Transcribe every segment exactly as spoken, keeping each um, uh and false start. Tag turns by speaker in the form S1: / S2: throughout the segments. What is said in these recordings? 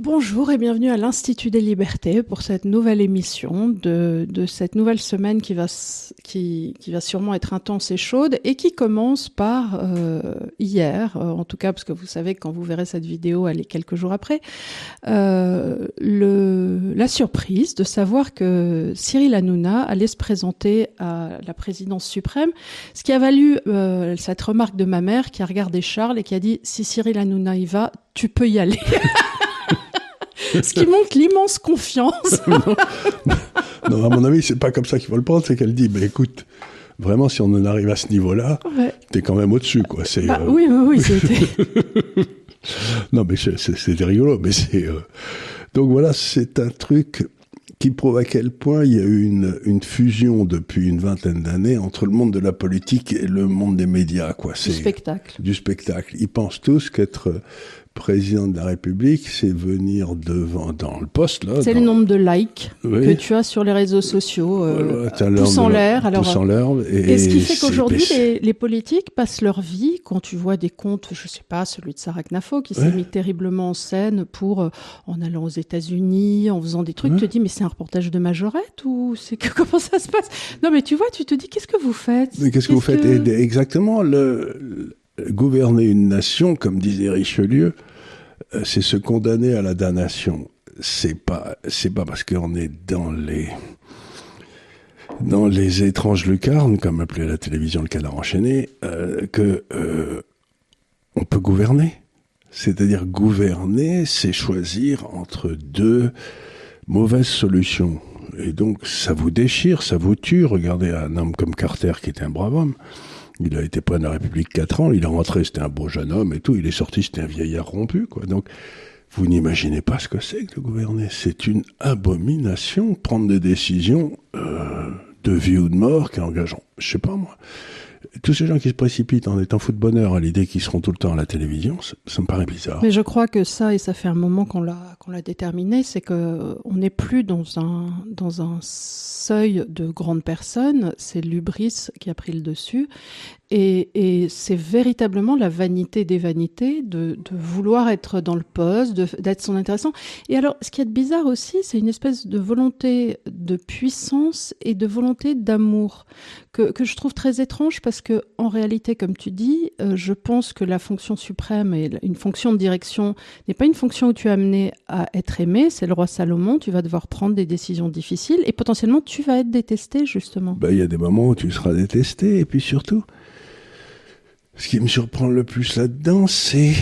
S1: Bonjour et bienvenue à l'Institut des Libertés pour cette nouvelle émission de, de cette nouvelle semaine qui va, qui, qui va sûrement être intense et chaude et qui commence par euh, hier, euh, en tout cas parce que vous savez que quand vous verrez cette vidéo, elle est quelques jours après, euh, le, la surprise de savoir que Cyril Hanouna allait se présenter à la présidence suprême, ce qui a valu euh, cette remarque de ma mère qui a regardé Charles et qui a dit « Si Cyril Hanouna y va, tu peux y aller ». Ce qui montre l'immense confiance.
S2: non, non, à mon avis, c'est pas comme ça qu'il faut le prendre, c'est qu'elle dit, mais écoute, vraiment, si on en arrive à ce niveau-là, ouais. T'es quand même au-dessus, quoi. C'est,
S1: bah,
S2: euh...
S1: Oui, oui, oui, c'était...
S2: non, mais c'est, c'est, c'était rigolo, mais c'est... Euh... Donc voilà, c'est un truc qui prouve à quel point il y a eu une, une fusion depuis une vingtaine d'années entre le monde de la politique et le monde des médias, quoi. C'est
S1: du spectacle.
S2: Du spectacle. Ils pensent tous qu'être président de la République, c'est venir devant, dans le poste, là.
S1: C'est
S2: dans...
S1: le nombre de likes oui. que tu as sur les réseaux sociaux, euh, voilà, pouce en l'air. Alors,
S2: pouce en l'air. Et,
S1: et ce qui fait qu'aujourd'hui, les, les politiques passent leur vie, quand tu vois des comptes, je sais pas, celui de Sarah Knafo, qui ouais. s'est mis terriblement en scène pour, euh, en allant aux États-Unis, en faisant des trucs, ouais. tu te dis, mais c'est un reportage de Majorette ou c'est que, comment ça se passe? Non, mais tu vois, tu te dis, qu'est-ce que vous faites?
S2: Mais qu'est-ce, qu'est-ce que vous faites? Que... Et, exactement, le, le, gouverner une nation, comme disait Richelieu, c'est se condamner à la damnation. C'est pas, c'est pas parce qu'on est dans les, dans les étranges lucarnes, comme appelait la télévision le canard enchaîné, euh, que euh, on peut gouverner. C'est-à-dire gouverner, c'est choisir entre deux mauvaises solutions. Et donc ça vous déchire, ça vous tue. Regardez un homme comme Carter qui était un brave homme. Il a été président de la République quatre ans, il est rentré, c'était un beau jeune homme et tout, il est sorti, c'était un vieillard rompu, quoi. Donc, vous n'imaginez pas ce que c'est que de gouverner. C'est une abomination, prendre des décisions euh, de vie ou de mort qui engagent, je sais pas moi. Tous ces gens qui se précipitent en étant fou de bonheur à l'idée qu'ils seront tout le temps à la télévision, ça, ça me paraît bizarre.
S1: Mais je crois que ça, et ça fait un moment qu'on l'a, qu'on l'a déterminé, c'est que on n'est plus dans un, dans un seuil de grandes personnes, c'est l'hubris qui a pris le dessus. Et, et c'est véritablement la vanité des vanités de, de vouloir être dans le poste, de, d'être son intéressant. Et alors, ce qui est bizarre aussi, c'est une espèce de volonté de puissance et de volonté d'amour que, que je trouve très étrange parce que, en réalité, comme tu dis, euh, je pense que la fonction suprême et une fonction de direction n'est pas une fonction où tu es amené à être aimé. C'est le roi Salomon. Tu vas devoir prendre des décisions difficiles et potentiellement tu vas être détesté, justement.
S2: Ben, il y a des moments où tu seras détesté et puis surtout, ce qui me surprend le plus là-dedans, c'est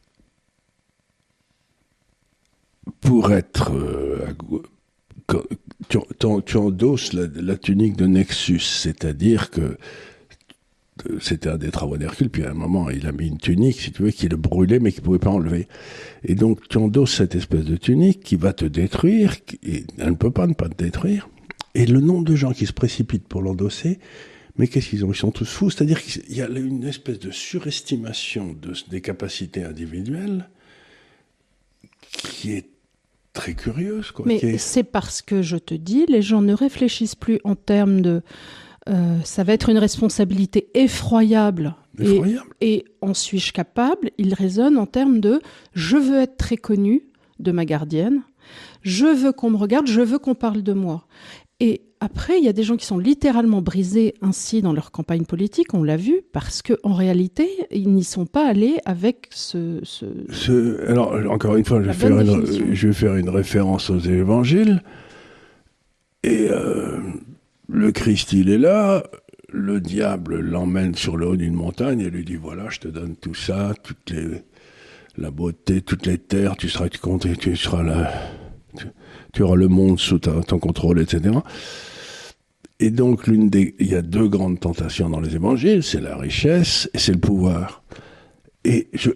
S2: pour être... Euh, quand, tu, tu endosses la, la tunique de Nexus, c'est-à-dire que c'était un des travaux d'Hercule, puis à un moment, il a mis une tunique, si tu veux, qui le brûlait, mais qu'il ne pouvait pas enlever. Et donc, tu endosses cette espèce de tunique qui va te détruire, et elle ne peut pas ne pas te détruire. Et le nombre de gens qui se précipitent pour l'endosser, mais qu'est-ce qu'ils ont? Ils sont tous fous. C'est-à-dire qu'il y a une espèce de surestimation de, des capacités individuelles qui est très curieuse, quoi.
S1: Mais
S2: est...
S1: c'est parce que, je te dis, les gens ne réfléchissent plus en termes de... Euh, ça va être une responsabilité effroyable.
S2: Effroyable.
S1: Et, et en suis-je capable? Ils raisonnent en termes de « je veux être très connu de ma gardienne, je veux qu'on me regarde, je veux qu'on parle de moi ». Et après, il y a des gens qui sont littéralement brisés ainsi dans leur campagne politique, on l'a vu, parce qu'en réalité, ils n'y sont pas allés avec ce... ce,
S2: ce alors, encore une fois, je vais, faire une, je vais faire une référence aux évangiles. Et euh, le Christ, il est là, le diable l'emmène sur le haut d'une montagne et lui dit, voilà, je te donne tout ça, toutes les, la beauté, toutes les terres, tu seras, tu, tu seras là... Tu, tu auras le monde sous ta, ton contrôle, et cetera. Et donc, l'une des, il y a deux grandes tentations dans les évangiles, c'est la richesse et c'est le pouvoir. Et je,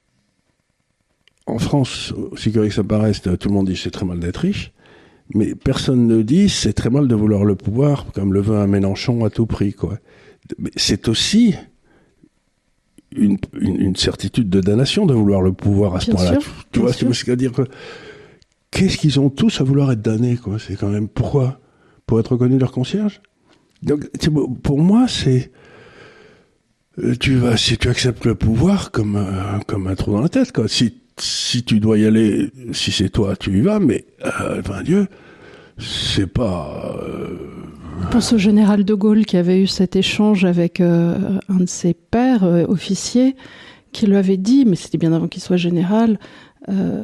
S2: en France, aussi curieux que ça paraisse, tout le monde dit c'est très mal d'être riche, mais personne ne dit c'est très mal de vouloir le pouvoir, comme le veut un Mélenchon à tout prix, quoi. Mais c'est aussi une, une, une certitude de damnation de vouloir le pouvoir à ce point-là. Tu, tu vois, c'est-à-dire que qu'est-ce qu'ils ont tous à vouloir être damnés, quoi? C'est quand même pourquoi? Pour être reconnus leur concierge? Donc, pour moi, c'est tu vas si tu acceptes le pouvoir comme euh, comme un trou dans la tête, quoi. Si si tu dois y aller, si c'est toi, tu y vas, mais, euh, ben Dieu, c'est pas... Euh...
S1: Je pense au général de Gaulle qui avait eu cet échange avec euh, un de ses pairs euh, officiers, qui lui avait dit, mais c'était bien avant qu'il soit général, euh,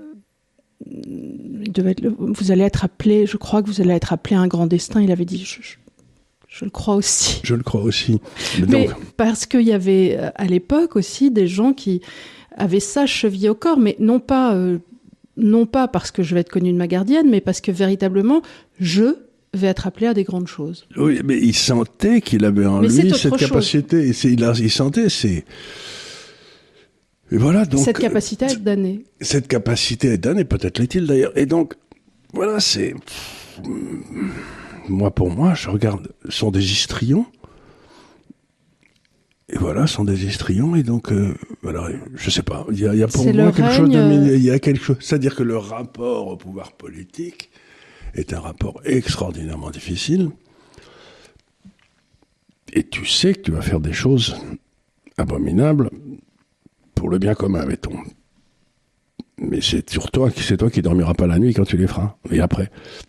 S1: il devait être, vous allez être appelé, je crois que vous allez être appelé à un grand destin. Il avait dit, je, je, je le crois aussi.
S2: Je le crois aussi.
S1: Mais, mais donc... parce qu'il y avait à l'époque aussi des gens qui avaient ça chevillé au corps, mais non pas, euh, non pas parce que je vais être connu de ma gardienne, mais parce que véritablement, je vais être appelé à des grandes choses.
S2: Oui, mais il sentait qu'il avait en
S1: mais
S2: lui cette
S1: chose.
S2: capacité. Et c'est, il, a, il sentait, c'est... Et voilà, donc...
S1: Cette capacité à être damné.
S2: Cette capacité à être damné, peut-être l'est-il d'ailleurs. Et donc, voilà, c'est... Moi, pour moi, je regarde, ce sont des histrions. Et voilà, ce sont des histrions. Et donc, euh, voilà, je sais pas. Il y a, il y a pour
S1: c'est
S2: moi quelque
S1: règne...
S2: chose de... Il y a quelque chose... C'est-à-dire que le rapport au pouvoir politique est un rapport extraordinairement difficile. Et tu sais que tu vas faire des choses abominables pour le bien commun, mettons. Mais c'est sur toi, c'est toi qui dormiras pas la nuit quand tu les feras. Et après.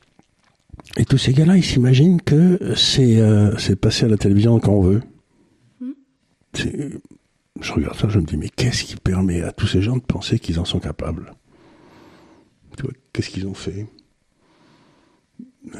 S2: Et tous ces gars-là, ils s'imaginent que c'est, euh, c'est passé à la télévision quand on veut. Mmh. C'est, je regarde ça, je me dis, mais qu'est-ce qui permet à tous ces gens de penser qu'ils en sont capables ? Tu vois, qu'est-ce qu'ils ont fait ? euh...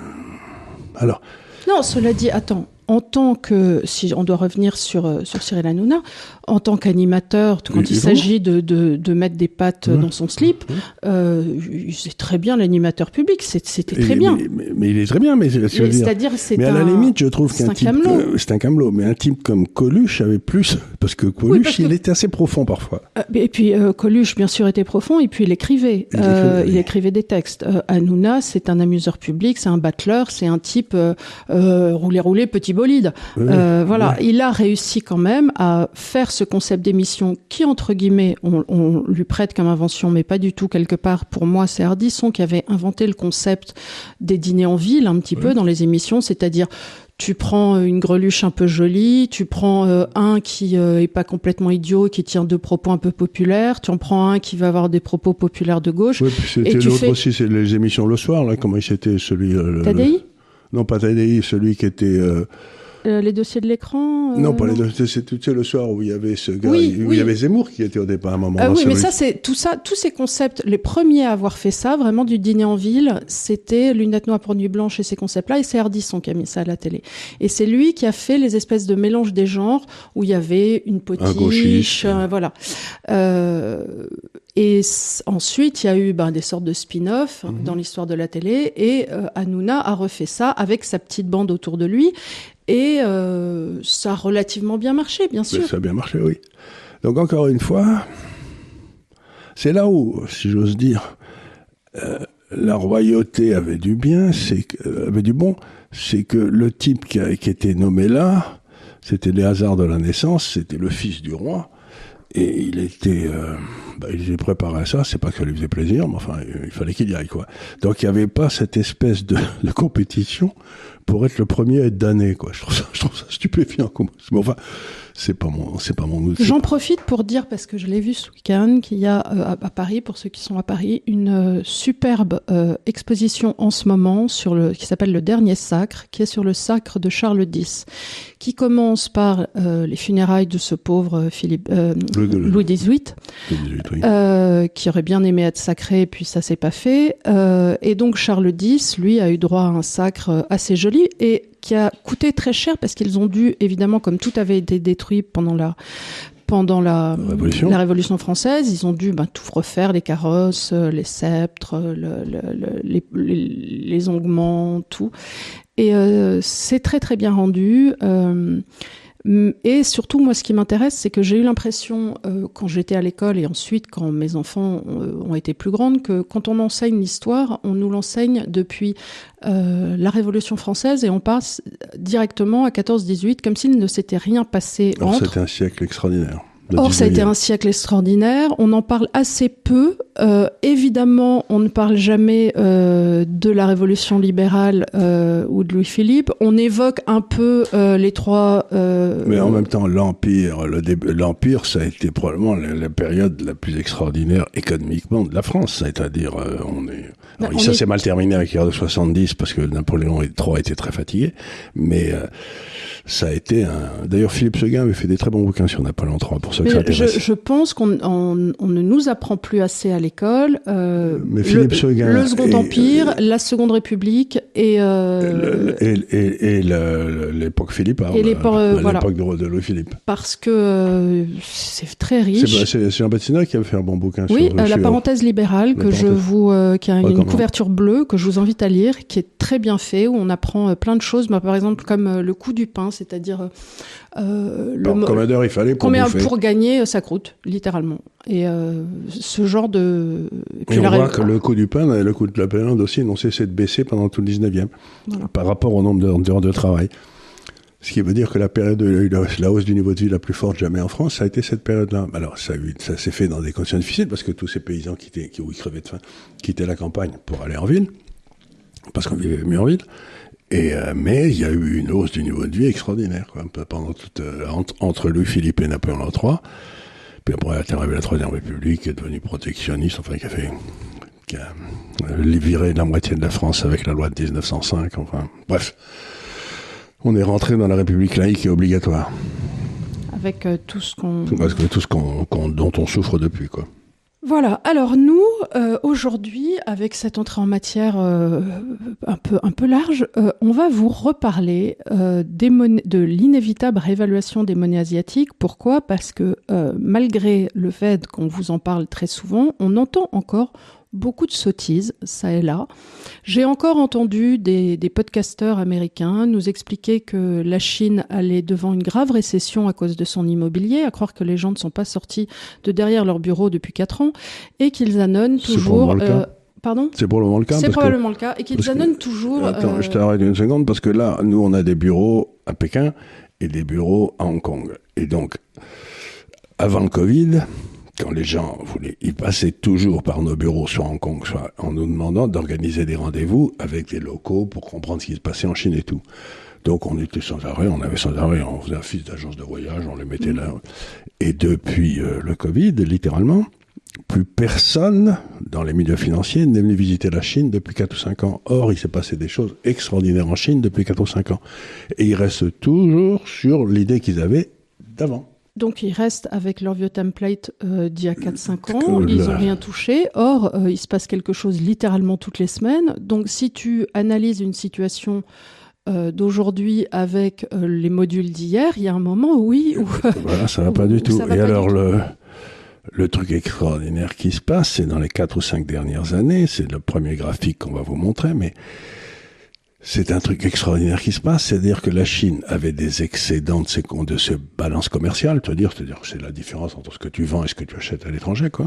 S2: Alors.
S1: Non, cela dit, attends. En tant que, si on doit revenir sur, sur Cyril Hanouna, en tant qu'animateur, quand il, il s'agit de, de, de mettre des pattes mmh. dans son slip, mmh. euh, c'est très bien l'animateur public, c'est, c'était très
S2: et,
S1: bien.
S2: Mais, mais, mais il est très bien, mais, mais
S1: c'est-à-dire, c'est
S2: mais
S1: un,
S2: à la limite, je trouve qu'un type,
S1: que,
S2: c'est un camelot, mais un type comme Coluche avait plus, parce que Coluche, oui, parce il que, était assez profond parfois.
S1: Euh, et puis euh, Coluche, bien sûr, était profond, et puis il écrivait, il, euh, écrivait, il écrivait des textes. Euh, Hanouna, c'est un amuseur public, c'est un battleur, c'est un type euh, euh, roulé roulé petit bolide. Oui. Euh, voilà, ouais. Il a réussi quand même à faire ce concept d'émission qui, entre guillemets, on, on lui prête comme invention, mais pas du tout quelque part. Pour moi, c'est Ardisson qui avait inventé le concept des dîners en ville, un petit ouais. peu dans les émissions, c'est-à-dire tu prends une greluche un peu jolie, tu prends euh, un qui euh, est pas complètement idiot, qui tient deux propos un peu populaires, tu en prends un qui va avoir des propos populaires de gauche.
S2: Oui, puis c'était
S1: et tu
S2: l'autre
S1: fais...
S2: aussi, c'est les émissions le soir, là, comment il s'était celui... Euh,
S1: Tadei
S2: le... Non, pas Tadei, celui qui était... Euh...
S1: Euh, les dossiers de l'écran euh,
S2: Non, pas non. les dossiers, c'est tu sais, le soir où il y avait ce gars,
S1: oui,
S2: où
S1: oui.
S2: il y avait Zemmour qui était au départ à un moment.
S1: Euh, oui, mais
S2: celui...
S1: ça, c'est tout ça, tous ces concepts, les premiers à avoir fait ça, vraiment du dîner en ville, c'était Lunettes noires pour nuit blanche et ces concepts-là, et c'est Ardisson qui a mis ça à la télé. Et c'est lui qui a fait les espèces de mélange des genres où il y avait une potiche, euh, voilà. Euh, et ensuite, il y a eu ben, des sortes de spin-off mmh. dans l'histoire de la télé, et euh, Hanouna a refait ça avec sa petite bande autour de lui. Et euh, ça a relativement bien marché, bien sûr.
S2: Mais ça a bien marché, oui. Donc encore une fois, c'est là où, si j'ose dire, euh, la royauté avait du bien, c'est que, euh, avait du bon, c'est que le type qui, a, qui était nommé là, c'était les hasards de la naissance, c'était le fils du roi, et il était, euh, bah, il était préparé à ça. C'est pas que ça lui faisait plaisir, mais enfin, il fallait qu'il y aille, quoi. Donc il y avait pas cette espèce de, de compétition pour être le premier à être damné, quoi. Je trouve ça, je trouve ça stupéfiant, quoi. Mais enfin, c'est pas mon, c'est pas mon outil.
S1: J'en profite pour dire, parce que je l'ai vu ce week-end, qu'il y a euh, à Paris, pour ceux qui sont à Paris, une euh, superbe euh, exposition en ce moment sur le, qui s'appelle Le Dernier Sacre, qui est sur le sacre de Charles X, qui commence par euh, les funérailles de ce pauvre Philippe, euh, Louis dix-huit, Louis dix-huit oui. euh, qui aurait bien aimé être sacré, puis ça s'est pas fait. Euh, et donc Charles X, lui, a eu droit à un sacre assez joli et qui a coûté très cher parce qu'ils ont dû, évidemment, comme tout avait été détruit pendant la pendant la Révolution, la Révolution française, ils ont dû ben, tout refaire, les carrosses, les sceptres, le, le, le, les, les, les onguements, tout. Et euh, c'est très très bien rendu. Euh, Et surtout, moi, ce qui m'intéresse, c'est que j'ai eu l'impression, euh, quand j'étais à l'école et ensuite quand mes enfants euh, ont été plus grandes, que quand on enseigne l'histoire, on nous l'enseigne depuis euh, la Révolution française et on passe directement à quatorze dix-huit, comme s'il ne s'était rien passé
S2: Alors,
S1: entre.
S2: C'était un siècle extraordinaire.
S1: Or, ça a été un siècle extraordinaire. On en parle assez peu. Euh, évidemment, on ne parle jamais euh, de la Révolution libérale euh, ou de Louis-Philippe. On évoque un peu euh, les trois... Euh,
S2: Mais en même temps, l'Empire, le début, l'Empire, ça a été probablement la, la période la plus extraordinaire économiquement de la France. C'est-à-dire, euh, on est... Alors, on ça est... s'est mal terminé avec la guerre de soixante-dix parce que Napoléon trois était très fatigué. Mais... Euh, ça a été un... D'ailleurs, Philippe Seguin avait fait des très bons bouquins sur Napoléon trois, pour ceux qui s'intéressent.
S1: Je, je pense qu'on on, on ne nous apprend plus assez à l'école. Euh,
S2: Mais Philippe
S1: le,
S2: Seguin...
S1: Le Second
S2: et,
S1: Empire,
S2: euh,
S1: la Seconde République et... Euh,
S2: le, et, et, et le, l'époque Philippe,
S1: et l'époque, euh,
S2: l'époque
S1: voilà.
S2: de, de Louis-Philippe.
S1: Parce que euh, c'est très riche.
S2: C'est, c'est, c'est Jean-Baptiste qui avait fait un bon bouquin
S1: oui,
S2: sur...
S1: Oui, euh,
S2: sur,
S1: La parenthèse libérale, que je vous, euh, qui a une, une couverture bleue, que je vous invite à lire, qui est très bien fait, où on apprend euh, plein de choses. Bah, par exemple, comme euh, le coup du pain, c'est-à-dire... Euh, Euh,
S2: le mo- combien d'heures il fallait pour
S1: combien
S2: bouffer.
S1: Pour gagner sa croûte, littéralement. Et euh, ce genre de...
S2: Et, puis et on voit que le coût du pain et le coût de la viande aussi n'ont cessé de baisser pendant tout le dix-neuvième, voilà. Par rapport au nombre d'heures de, de travail. Ce qui veut dire que la période de la hausse du niveau de vie la plus forte jamais en France, ça a été cette période-là. Alors ça, ça s'est fait dans des conditions difficiles parce que tous ces paysans qui, étaient, qui où ils crevaient de faim quittaient la campagne pour aller en ville, parce qu'on vivait mieux en ville. Et, euh, mais il y a eu une hausse du niveau de vie extraordinaire, quoi, pendant toute, euh, entre, entre Louis-Philippe et Napoléon trois. Puis après, est arrivé la Troisième République, qui est devenue protectionniste, enfin, qui a fait, qui a euh, viré la moitié de la France avec la loi de dix-neuf cent cinq, enfin, bref. On est rentré dans la République laïque et obligatoire.
S1: Avec euh, tout ce qu'on...
S2: Parce que tout ce qu'on, qu'on, dont on souffre depuis, quoi.
S1: Voilà. Alors nous, euh, aujourd'hui, avec cette entrée en matière euh, un peu un peu large, euh, on va vous reparler euh, des monnaies, de l'inévitable réévaluation des monnaies asiatiques. Pourquoi ? Parce que euh, malgré le fait qu'on vous en parle très souvent, on entend encore beaucoup de sottises, ça et là. J'ai encore entendu des, des podcasteurs américains nous expliquer que la Chine allait devant une grave récession à cause de son immobilier, à croire que les gens ne sont pas sortis de derrière leur bureau depuis quatre ans, et qu'ils annonnent toujours...
S2: Euh,
S1: pardon ?
S2: C'est pour le moment le cas.
S1: C'est probablement
S2: que,
S1: le cas, et qu'ils annonnent toujours...
S2: Attends,
S1: euh...
S2: je t'arrête une seconde, parce que là, nous, on a des bureaux à Pékin et des bureaux à Hong Kong. Et donc, avant le Covid... Quand les gens voulaient, ils passaient toujours par nos bureaux, soit à Hong Kong, soit en nous demandant d'organiser des rendez-vous avec des locaux pour comprendre ce qui se passait en Chine et tout. Donc on était sans arrêt, on avait sans arrêt, on faisait un fils d'agence de voyage, on les mettait là. Et depuis euh, le Covid, littéralement, plus personne dans les milieux financiers n'est venu visiter la Chine depuis quatre ou cinq ans. Or, il s'est passé des choses extraordinaires en Chine depuis quatre ou cinq ans. Et ils restent toujours sur l'idée qu'ils avaient d'avant.
S1: Donc ils restent avec leur vieux template euh, d'il y a quatre cinq ans, ils n'ont rien touché. Or, euh, il se passe quelque chose littéralement toutes les semaines. Donc si tu analyses une situation euh, d'aujourd'hui avec euh, les modules d'hier, il y a un moment, oui... Où,
S2: voilà, ça ne va pas du tout. Et alors, le, le truc extraordinaire qui se passe, c'est dans les quatre ou cinq dernières années, c'est le premier graphique qu'on va vous montrer, mais... C'est un truc extraordinaire qui se passe, c'est-à-dire que la Chine avait des excédents de ses, de ses balances commerciales, c'est-à-dire, c'est-à-dire c'est la différence entre ce que tu vends et ce que tu achètes à l'étranger, quoi.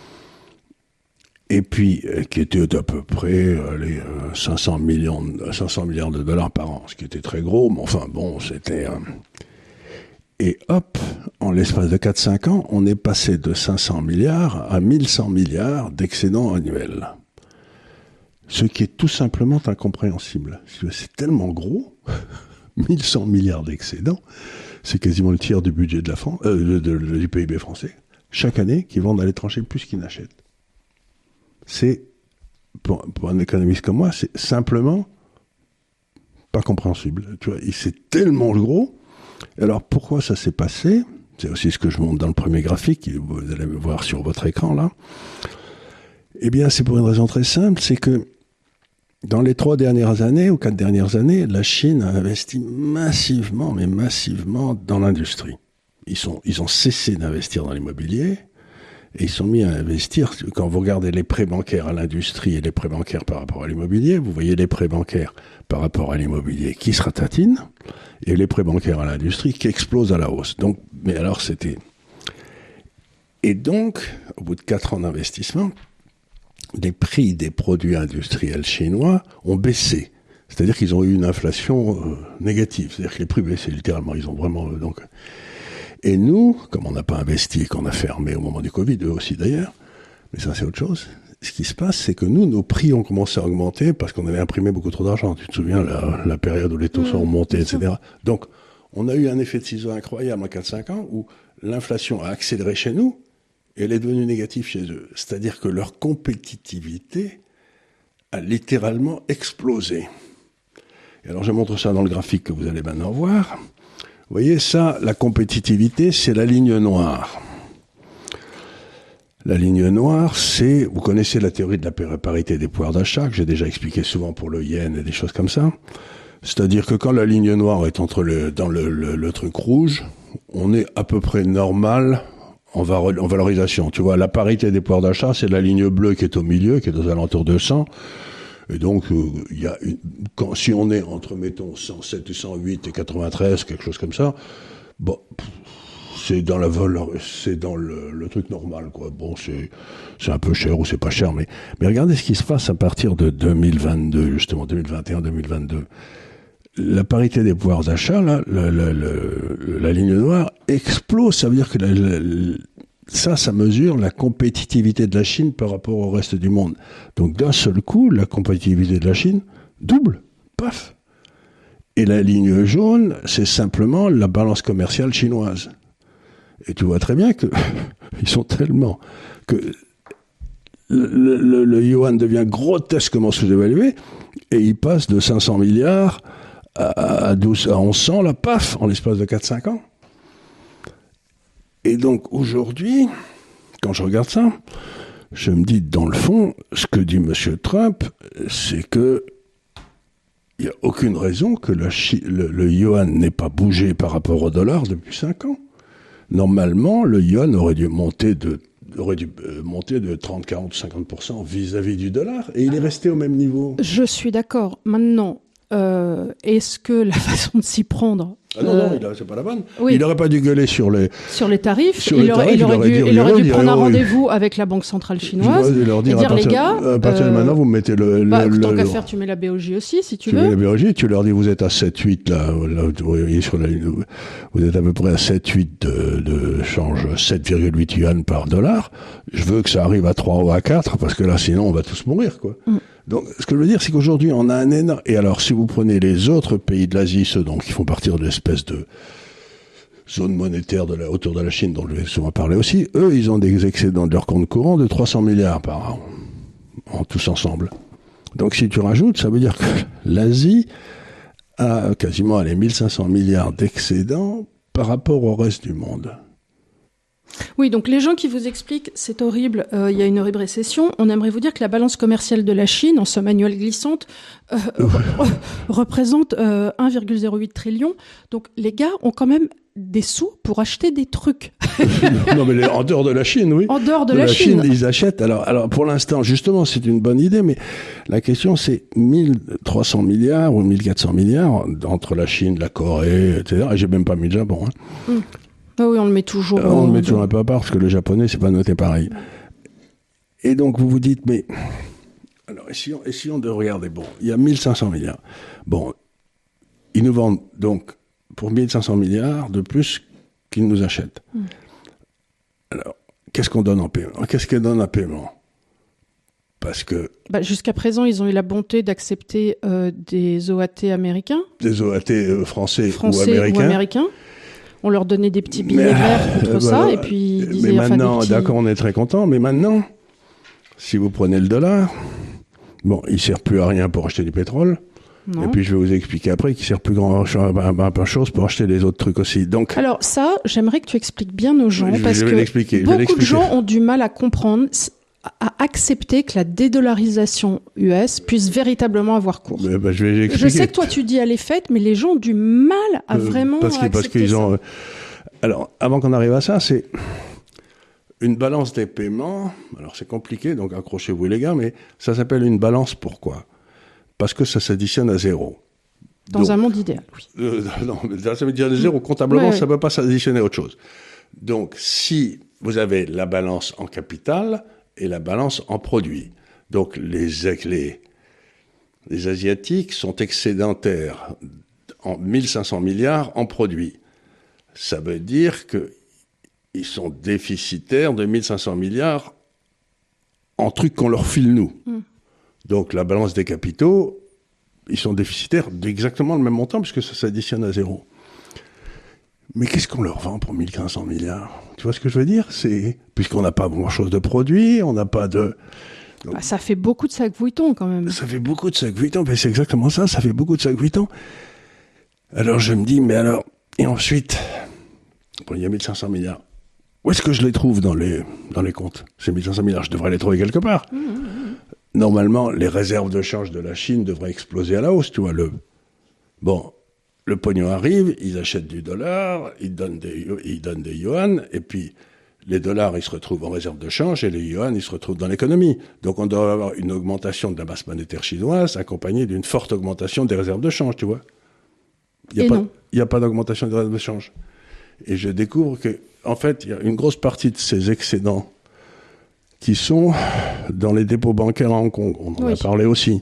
S2: Et puis, euh, qui était à peu près euh, les euh, cinq cents millions, cinq cents milliards de dollars par an, ce qui était très gros, mais enfin bon, c'était... Euh... Et hop, en l'espace de quatre cinq ans, on est passé de cinq cents milliards à mille cent milliards d'excédents annuels. Ce qui est tout simplement incompréhensible. C'est tellement gros, mille cent milliards d'excédents, c'est quasiment le tiers du budget de la France, euh, de, de, de, du P I B français, chaque année, qui vendent à l'étranger plus qu'ils n'achètent. C'est, pour, pour un économiste comme moi, c'est simplement pas compréhensible. Tu vois, c'est tellement gros. Alors pourquoi ça s'est passé ? C'est aussi ce que je montre dans le premier graphique, vous allez me voir sur votre écran là. Eh bien, c'est pour une raison très simple, c'est que dans les trois dernières années, ou quatre dernières années, la Chine a investi massivement, mais massivement dans l'industrie. Ils sont, ils ont cessé d'investir dans l'immobilier, et ils sont mis à investir. Quand vous regardez les prêts bancaires à l'industrie et les prêts bancaires par rapport à l'immobilier, vous voyez les prêts bancaires par rapport à l'immobilier qui se ratatinent, et les prêts bancaires à l'industrie qui explosent à la hausse. Donc, mais alors c'était... Et donc, au bout de quatre ans d'investissement, les prix des produits industriels chinois ont baissé. C'est-à-dire qu'ils ont eu une inflation euh, négative. C'est-à-dire que les prix baissaient littéralement. Ils ont vraiment... Euh, donc... Et nous, comme on n'a pas investi et qu'on a fermé au moment du Covid, eux aussi d'ailleurs, mais ça c'est autre chose, ce qui se passe, c'est que nous, nos prix ont commencé à augmenter parce qu'on avait imprimé beaucoup trop d'argent. Tu te souviens, la, la période où les taux mmh, sont remontés, et cetera. Donc, on a eu un effet de ciseau incroyable en quatre cinq ans où l'inflation a accéléré chez nous et elle est devenue négative chez eux. C'est-à-dire que leur compétitivité a littéralement explosé. Et alors, je montre ça dans le graphique que vous allez maintenant voir. Vous voyez, ça, la compétitivité, c'est la ligne noire. La ligne noire, c'est, vous connaissez la théorie de la parité des pouvoirs d'achat, que j'ai déjà expliqué souvent pour le yen et des choses comme ça. C'est-à-dire que quand la ligne noire est entre le, dans le, le, le truc rouge, on est à peu près normal en, va, en valorisation. Tu vois, la parité des pouvoirs d'achat, c'est la ligne bleue qui est au milieu, qui est aux alentours de cent. Et donc, il euh, y a une, quand, si on est entre, mettons, cent sept ou cent huit et quatre-vingt-treize, quelque chose comme ça, bon, c'est dans la vol, c'est dans le, le truc normal, quoi. Bon, c'est, c'est un peu cher ou c'est pas cher, mais, mais regardez ce qui se passe à partir de deux mille vingt-deux, justement, deux mille vingt et un, deux mille vingt-deux. La parité des pouvoirs d'achat, là, la, la, la, la ligne noire explose. Ça veut dire que la, la, ça, ça mesure la compétitivité de la Chine par rapport au reste du monde. Donc, d'un seul coup, la compétitivité de la Chine double. Paf. Et la ligne jaune, c'est simplement la balance commerciale chinoise. Et tu vois très bien que ils sont tellement que le, le, le yuan devient grotesquement sous-évalué et il passe de cinq cents milliards à, à, douze, à onze cents, là, paf, en l'espace de quatre cinq ans. Et donc aujourd'hui, quand je regarde ça, je me dis, dans le fond, ce que dit M. Trump, c'est que il n'y a aucune raison que la Chi- le, le yuan n'ait pas bougé par rapport au dollar depuis cinq ans. Normalement, le yuan aurait dû monter de, aurait dû monter de trente, quarante, cinquante pour cent vis-à-vis du dollar, et il est resté au même niveau.
S1: Je suis d'accord. Maintenant, euh, est-ce que la façon de s'y prendre...
S2: Ah non,
S1: euh...
S2: non, il a, c'est pas la bonne.
S1: Oui.
S2: Il n'aurait pas dû gueuler sur les...
S1: Sur les tarifs.
S2: Sur
S1: il,
S2: les
S1: aurait,
S2: tarifs
S1: il aurait, il aurait dû,
S2: dire,
S1: il aurait dû
S2: il
S1: prendre un
S2: aurait...
S1: rendez-vous avec la Banque Centrale chinoise
S2: et leur dire,
S1: et dire,
S2: partir,
S1: les gars...
S2: à partir de
S1: euh,
S2: maintenant, vous mettez le... le,
S1: bah,
S2: le
S1: tant
S2: le,
S1: qu'à
S2: le...
S1: faire, tu mets la B O J aussi, si tu,
S2: tu
S1: veux.
S2: Tu mets la B O J, tu leur dis, vous êtes à sept huit, là, là vous voyez sur la ligne, vous êtes à peu près à sept huit de, de change, sept virgule huit yuan par dollar. Je veux que ça arrive à trois ou à quatre, parce que là, sinon, on va tous mourir, quoi. Mm. Donc, ce que je veux dire, c'est qu'aujourd'hui, on a un énorme... Et alors, si vous prenez les autres pays de l'Asie, ceux donc, qui font partie de l'espèce de zone monétaire de la, autour de la Chine, dont je vais souvent parler aussi, eux, ils ont des excédents de leur compte courant de trois cents milliards par an, en tous ensemble. Donc, si tu rajoutes, ça veut dire que l'Asie a quasiment les mille cinq cents milliards d'excédents par rapport au reste du monde.
S1: Oui, donc les gens qui vous expliquent c'est horrible, euh, il y a une horrible récession, on aimerait vous dire que la balance commerciale de la Chine, en somme annuelle glissante, euh, re- représente euh, un virgule zéro huit trillion. Donc les gars ont quand même des sous pour acheter des trucs.
S2: Non, mais les, en dehors de la Chine, oui.
S1: En dehors de,
S2: de
S1: la,
S2: la
S1: Chine.
S2: Chine, ils achètent. Alors, alors pour l'instant, justement, c'est une bonne idée, mais la question, c'est mille trois cents milliards ou mille quatre cents milliards entre la Chine, la Corée, et cetera. Et j'ai même pas mis le Japon. Hein.
S1: Mmh. Ah oui, on le met toujours...
S2: Euh, on le met
S1: euh,
S2: toujours un peu à part, parce que le japonais, c'est pas noté pareil. Et donc, vous vous dites, mais... Alors, essayons, essayons de regarder. Bon, il y a mille cinq cents milliards. Bon, ils nous vendent, donc, pour mille cinq cents milliards de plus qu'ils nous achètent. Mmh. Alors, qu'est-ce qu'on donne en paiement ? Qu'est-ce qu'ils donnent en paiement ? Parce que...
S1: Bah, jusqu'à présent, ils ont eu la bonté d'accepter euh, des O A T américains.
S2: Des O A T euh, français,
S1: français
S2: ou américains.
S1: Ou américains. On leur donnait des petits billets
S2: mais,
S1: verts contre
S2: euh,
S1: ça,
S2: bah,
S1: et puis ils disaient...
S2: Mais
S1: enfin,
S2: maintenant,
S1: petits...
S2: d'accord, on est très content, mais maintenant, si vous prenez le dollar, bon, il ne sert plus à rien pour acheter du pétrole. Non. Et puis je vais vous expliquer après qu'il ne sert plus grand chose pour acheter les autres trucs aussi. Donc,
S1: alors ça, j'aimerais que tu expliques bien aux gens,
S2: je,
S1: parce
S2: je vais
S1: que
S2: l'expliquer,
S1: beaucoup
S2: je vais l'expliquer.
S1: de gens ont du mal à comprendre, à accepter que la dédollarisation U S puisse véritablement avoir cours.
S2: Mais bah, je, vais l'expliquer.
S1: Je sais que toi tu dis elle est faite, mais les gens ont du mal à euh, vraiment
S2: parce que,
S1: accepter
S2: parce qu'ils
S1: ça.
S2: Ont, euh, alors, avant qu'on arrive à ça, c'est une balance des paiements. Alors c'est compliqué, donc accrochez-vous les gars, mais ça s'appelle une balance. Pourquoi ? Parce que ça s'additionne à zéro.
S1: Dans donc, un monde idéal, oui.
S2: Euh, non, ça veut dire zéro. Comptablement,
S1: ouais,
S2: ça ne
S1: ouais.
S2: peut pas s'additionner à autre chose. Donc, si vous avez la balance en capital et la balance en produit, donc les, les, les Asiatiques sont excédentaires en mille cinq cents milliards en produits. ça veut dire qu'ils sont déficitaires de mille cinq cents milliards en trucs qu'on leur file nous. Mm. Donc la balance des capitaux, ils sont déficitaires d'exactement le même montant puisque ça s'additionne à zéro. Mais qu'est-ce qu'on leur vend pour mille cinq cents milliards ? Tu vois ce que je veux dire ? C'est puisqu'on n'a pas grand-chose de produits, on n'a pas de...
S1: Donc, bah, ça fait beaucoup de sacs Vuitton quand même.
S2: Ça fait beaucoup de sacs Vuitton, mais c'est exactement ça, ça fait beaucoup de sacs Vuitton. Alors je me dis, mais alors, et ensuite, bon, il y a mille cinq cents milliards. Où est-ce que je les trouve dans les, dans les comptes ? Ces mille cinq cents milliards, je devrais les trouver quelque part. Mmh, mmh. Normalement, les réserves de change de la Chine devraient exploser à la hausse, tu vois. Le... Bon, le pognon arrive, ils achètent du dollar, ils donnent des, ils donnent des yuan, et puis... les dollars, ils se retrouvent en réserve de change et les yuan, ils se retrouvent dans l'économie. Donc, on doit avoir une augmentation de la masse monétaire chinoise accompagnée d'une forte augmentation des réserves de change, tu vois. Il n'y a, a pas d'augmentation des réserves de change. Et je découvre que, en fait, il y a une grosse partie de ces excédents qui sont dans les dépôts bancaires à Hong Kong. On en oui. a parlé aussi.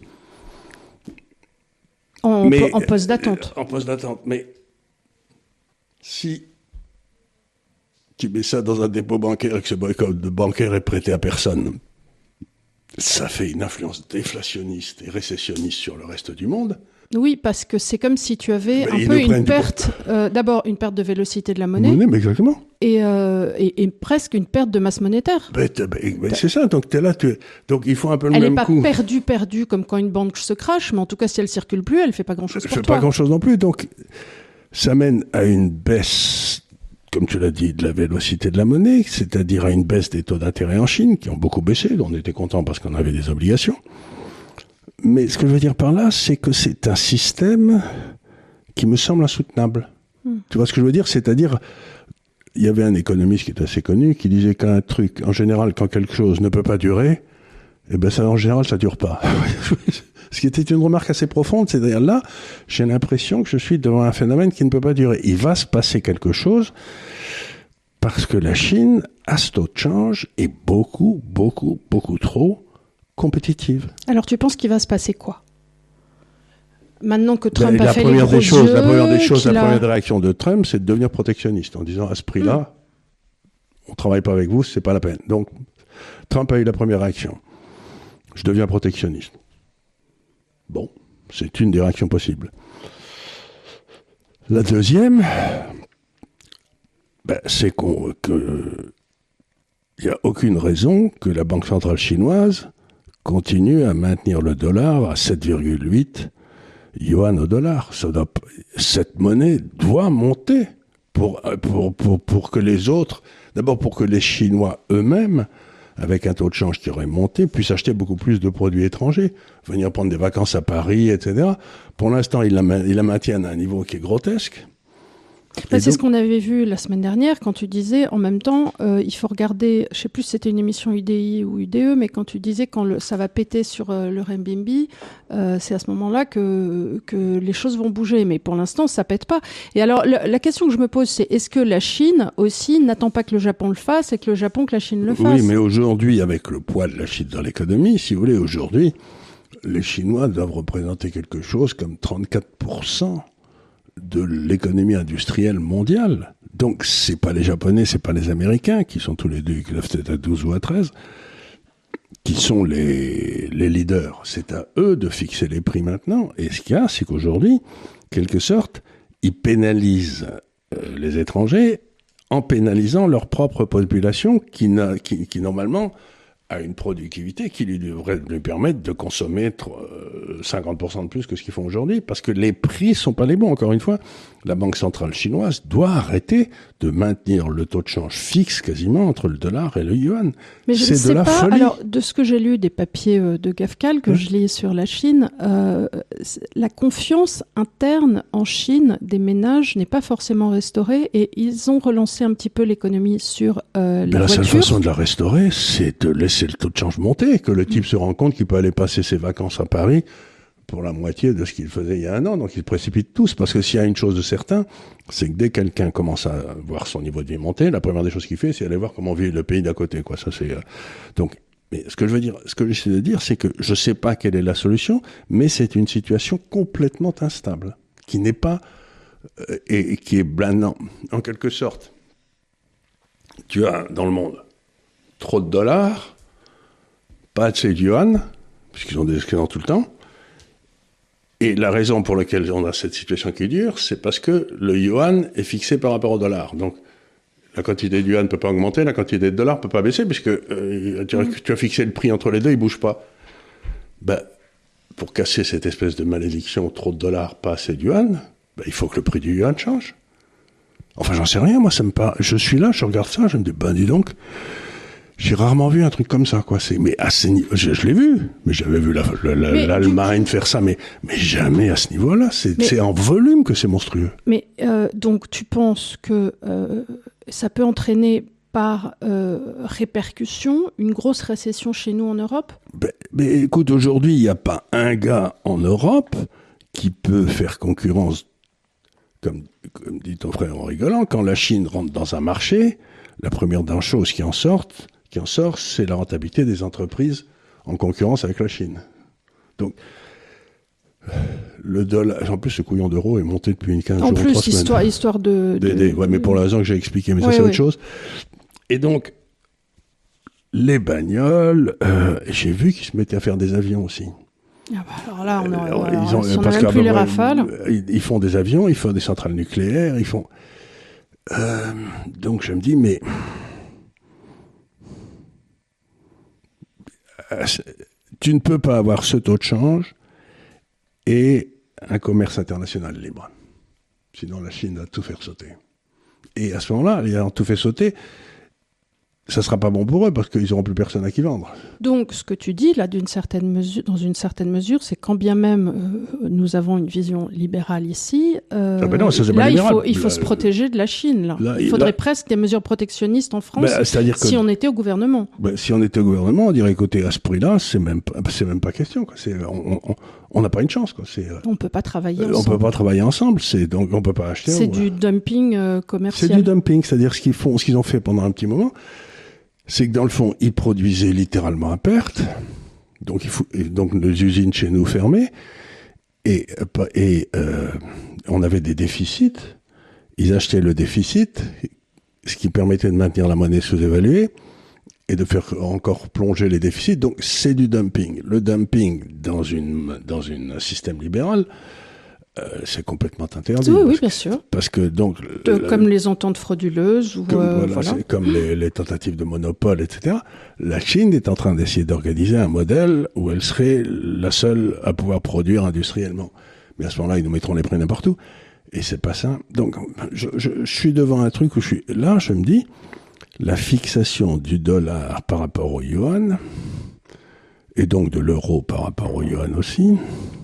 S1: En, Mais, en poste d'attente.
S2: En poste d'attente. Mais si... tu mets ça dans un dépôt bancaire et que ce boycott bancaire est prêté à personne, ça fait une influence déflationniste et récessionniste sur le reste du monde.
S1: Oui, parce que c'est comme si tu avais mais un peu une perte, euh, d'abord une perte de vélocité de la monnaie,
S2: monnaie mais exactement.
S1: Et, euh, et, et presque une perte de masse monétaire.
S2: Ben, ben, ben, c'est ça, donc tu es là, tu... donc il faut un peu le
S1: elle
S2: même coup.
S1: Elle n'est pas perdue, perdue comme quand une banque se crache, mais en tout cas si elle circule plus, elle fait pas grand-chose pour toi.
S2: Elle fait pas grand-chose non plus, donc ça mène à une baisse, comme tu l'as dit, de la vélocité de la monnaie, c'est-à-dire à une baisse des taux d'intérêt en Chine, qui ont beaucoup baissé, on était content parce qu'on avait des obligations. Mais ce que je veux dire par là, c'est que c'est un système qui me semble insoutenable. Mm. Tu vois ce que je veux dire ? C'est-à-dire, il y avait un économiste qui est assez connu, qui disait qu'un truc, en général, quand quelque chose ne peut pas durer, eh ben ça, en général, ça dure pas. Ce qui était une remarque assez profonde, c'est-à-dire là, j'ai l'impression que je suis devant un phénomène qui ne peut pas durer. Il va se passer quelque chose parce que la Chine, à ce taux de change, est beaucoup, beaucoup, beaucoup trop compétitive.
S1: Alors tu penses qu'il va se passer quoi ? Maintenant que Trump
S2: ben,
S1: a fait les gros
S2: des choses,
S1: yeux,
S2: La première des choses, la
S1: a...
S2: première des réactions de Trump, c'est de devenir protectionniste en disant à ce prix-là, mmh. on ne travaille pas avec vous, c'est pas la peine. Donc Trump a eu la première réaction. Je deviens protectionniste. Bon, c'est une des réactions possibles. La deuxième, ben, c'est qu'on, que il n'y a aucune raison que la Banque centrale chinoise continue à maintenir le dollar à sept virgule huit yuan au dollar. Ça doit, cette monnaie doit monter pour, pour, pour, pour que les autres, d'abord pour que les Chinois eux-mêmes, avec un taux de change qui aurait monté, puissent acheter beaucoup plus de produits étrangers, venir prendre des vacances à Paris, et cetera. Pour l'instant, ils la, ils la maintiennent à un niveau qui est grotesque.
S1: Bah, c'est donc... ce qu'on avait vu la semaine dernière quand tu disais en même temps euh, il faut regarder, je sais plus si c'était une émission U D I ou U D E, mais quand tu disais quand le, ça va péter sur euh, le renminbi, euh, c'est à ce moment-là que, que les choses vont bouger, mais pour l'instant ça pète pas. Et alors le, la question que je me pose, c'est est-ce que la Chine aussi n'attend pas que le Japon le fasse et que le Japon que la Chine le fasse ?
S2: Oui, mais aujourd'hui, avec le poids de la Chine dans l'économie, si vous voulez, aujourd'hui les Chinois doivent représenter quelque chose comme trente-quatre pour cent de l'économie industrielle mondiale. Donc, c'est pas les Japonais, c'est pas les Américains, qui sont tous les deux, qui doivent être à douze ou à treize, qui sont les, les leaders. C'est à eux de fixer les prix maintenant. Et ce qu'il y a, c'est qu'aujourd'hui, quelque sorte, ils pénalisent euh, les étrangers en pénalisant leur propre population qui, n'a, qui, qui normalement, a une productivité qui lui devrait lui permettre de consommer cinquante pour cent de plus que ce qu'ils font aujourd'hui, parce que les prix sont pas les bons. Encore une fois, la Banque centrale chinoise doit arrêter de maintenir le taux de change fixe quasiment entre le dollar et le yuan.
S1: Mais je
S2: c'est
S1: ne sais
S2: de la
S1: pas,
S2: folie.
S1: alors de ce que j'ai lu des papiers de Gafcal, que mmh. je lis sur la Chine, euh, la confiance interne en Chine des ménages n'est pas forcément restaurée, et ils ont relancé un petit peu l'économie sur euh, la,
S2: la
S1: voiture.
S2: La seule façon de la restaurer, c'est de laisser c'est le taux de change monter, que le type mmh. se rend compte qu'il peut aller passer ses vacances à Paris pour la moitié de ce qu'il faisait il y a un an. Donc ils se précipitent tous, parce que s'il y a une chose de certain, c'est que dès que quelqu'un commence à voir son niveau de vie monter, la première des choses qu'il fait, c'est aller voir comment vit le pays d'à côté, quoi. Ça, c'est, euh... donc, mais ce que je veux dire, ce que j'essaie de dire, c'est que je sais pas quelle est la solution, mais c'est une situation complètement instable, qui n'est pas euh, et, et qui est blindant. En quelque sorte, tu as dans le monde trop de dollars, pas assez de yuan, puisqu'ils ont des excédents tout le temps. Et la raison pour laquelle on a cette situation qui dure, c'est parce que le yuan est fixé par rapport au dollar. Donc, la quantité de yuan ne peut pas augmenter, la quantité de dollars ne peut pas baisser, puisque euh, tu, mmh. tu as fixé le prix entre les deux, il ne bouge pas. Ben, pour casser cette espèce de malédiction, trop de dollars, pas assez de yuan, ben, il faut que le prix du yuan change. Enfin, j'en sais rien, moi, ça me parle. Je suis là, je regarde ça, je me dis, ben dis donc, j'ai rarement vu un truc comme ça, quoi. C'est, mais à ce niveau, je, je l'ai vu, mais j'avais vu la, la, la, l'Allemagne du... faire ça, mais, mais jamais à ce niveau-là. C'est, mais... c'est en volume que c'est monstrueux.
S1: Mais euh, donc, tu penses que euh, ça peut entraîner par euh, répercussion une grosse récession chez nous en Europe ?
S2: Ben, ben, écoute, aujourd'hui, il n'y a pas un gars en Europe qui peut faire concurrence, comme, comme dit ton frère en rigolant, quand la Chine rentre dans un marché, la première des choses qui en sortent, qui en sort, c'est la rentabilité des entreprises en concurrence avec la Chine. Donc, le dollar, en plus, ce couillon d'euro est monté depuis une quinzaine de jours, trois semaines.
S1: En plus, histoire de... de...
S2: de... Ouais, mais pour la raison que j'ai expliqué, mais ça, ouais, c'est ouais. autre chose. Et donc, les bagnoles, euh, j'ai vu qu'ils se mettaient à faire des avions aussi.
S1: Ah bah alors là, on a, alors, alors, ils ont, si on parce a même plus les rafales.
S2: Ils, ils font des avions, ils font des centrales nucléaires, ils font... Euh, donc, je me dis, mais... Tu ne peux pas avoir ce taux de change et un commerce international libre. Sinon, la Chine va tout faire sauter. Et à ce moment-là, ayant tout fait sauter, ça ne sera pas bon pour eux parce qu'ils n'auront plus personne à qui vendre.
S1: Donc, ce que tu dis, là, d'une certaine mesure, dans une certaine mesure, c'est quand bien même euh, nous avons une vision libérale ici, euh, ah ben non, ça, c'est là, il faut, il faut là, se protéger de la Chine. Là. Là, il faudrait là, presque des mesures protectionnistes en France ben, c'est-à-dire si que, on était au gouvernement.
S2: Ben, si on était au gouvernement, on dirait, écoutez, à ce prix-là, c'est même, c'est même pas question. Quoi. C'est, on n'a pas une chance. Quoi. C'est,
S1: on ne peut pas travailler
S2: euh,
S1: ensemble.
S2: On ne peut pas travailler ensemble, c'est, donc on ne peut pas acheter.
S1: C'est
S2: on,
S1: du dumping euh, commercial.
S2: C'est du dumping, c'est-à-dire ce qu'ils font, ce qu'ils ont fait pendant un petit moment, c'est que dans le fond, ils produisaient littéralement à perte, donc il faut, et donc les usines chez nous fermées, et, et euh, on avait des déficits, ils achetaient le déficit, ce qui permettait de maintenir la monnaie sous-évaluée, et de faire encore plonger les déficits, donc c'est du dumping. Le dumping dans une dans un système libéral, Euh, c'est complètement interdit.
S1: Oui, oui,
S2: bien
S1: que, sûr.
S2: Parce que donc,
S1: de, la, comme les ententes frauduleuses ou
S2: comme,
S1: euh,
S2: voilà,
S1: voilà.
S2: C'est comme les, les tentatives de monopole, et cetera. La Chine est en train d'essayer d'organiser un modèle où elle serait la seule à pouvoir produire industriellement. Mais à ce moment-là, ils nous mettront les prix n'importe où, et c'est pas ça. Donc, je, je, je suis devant un truc où je suis là, je me dis, la fixation du dollar par rapport au yuan et donc de l'euro par rapport au yuan aussi.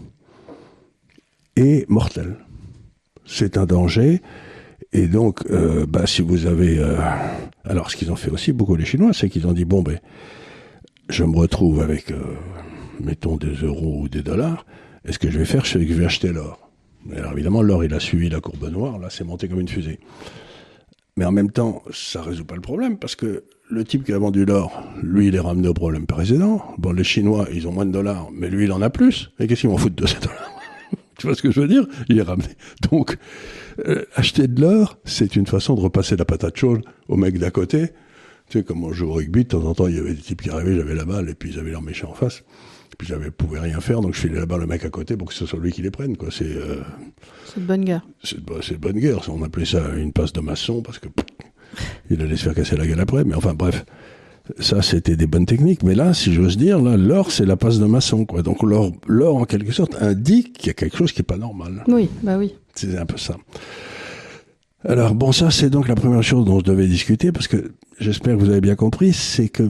S2: Et mortel. C'est un danger. Et donc, euh, bah, si vous avez... Euh... Alors, ce qu'ils ont fait aussi, beaucoup les Chinois, c'est qu'ils ont dit, bon, ben, je me retrouve avec, euh, mettons, des euros ou des dollars. Et ce que je vais faire, c'est que je vais acheter l'or. Alors, évidemment, l'or, il a suivi la courbe noire. Là, c'est monté comme une fusée. Mais en même temps, ça résout pas le problème, parce que le type qui a vendu l'or, lui, il est ramené au problème précédent. Bon, les Chinois, ils ont moins de dollars, mais lui, il en a plus. Et qu'est-ce qu'ils vont foutre de ces dollars ? Tu vois ce que je veux dire ? Il est ramené. Donc, euh, acheter de l'or, c'est une façon de repasser la patate chaude au mec d'à côté. Tu sais, comme on joue au rugby, de temps en temps, il y avait des types qui arrivaient, j'avais la balle, et puis ils avaient leur méchant en face. Et puis j'avais, pouvais rien faire, donc je filais la balle au mec à côté pour que ce soit lui qui les prenne, quoi. C'est, euh,
S1: c'est de bonne guerre.
S2: C'est, bah, c'est de bonne guerre. On appelait ça une passe de maçon, parce que pff, il allait se faire casser la gueule après. Mais enfin, bref. Ça, c'était des bonnes techniques. Mais là, si j'ose dire, là, l'or, c'est la passe de maçon, quoi. Donc, l'or, l'or, en quelque sorte, indique qu'il y a quelque chose qui est pas normal.
S1: Oui, bah oui.
S2: C'est un peu ça. Alors, bon, ça, c'est donc la première chose dont je devais discuter, parce que j'espère que vous avez bien compris, c'est que,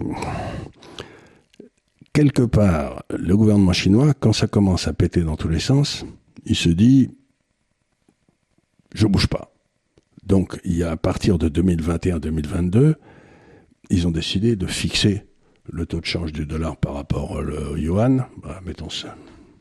S2: quelque part, le gouvernement chinois, quand ça commence à péter dans tous les sens, il se dit, je bouge pas. Donc, il y a, à partir de deux mille vingt et un deux mille vingt-deux, ils ont décidé de fixer le taux de change du dollar par rapport au yuan. Bah, mettons ça.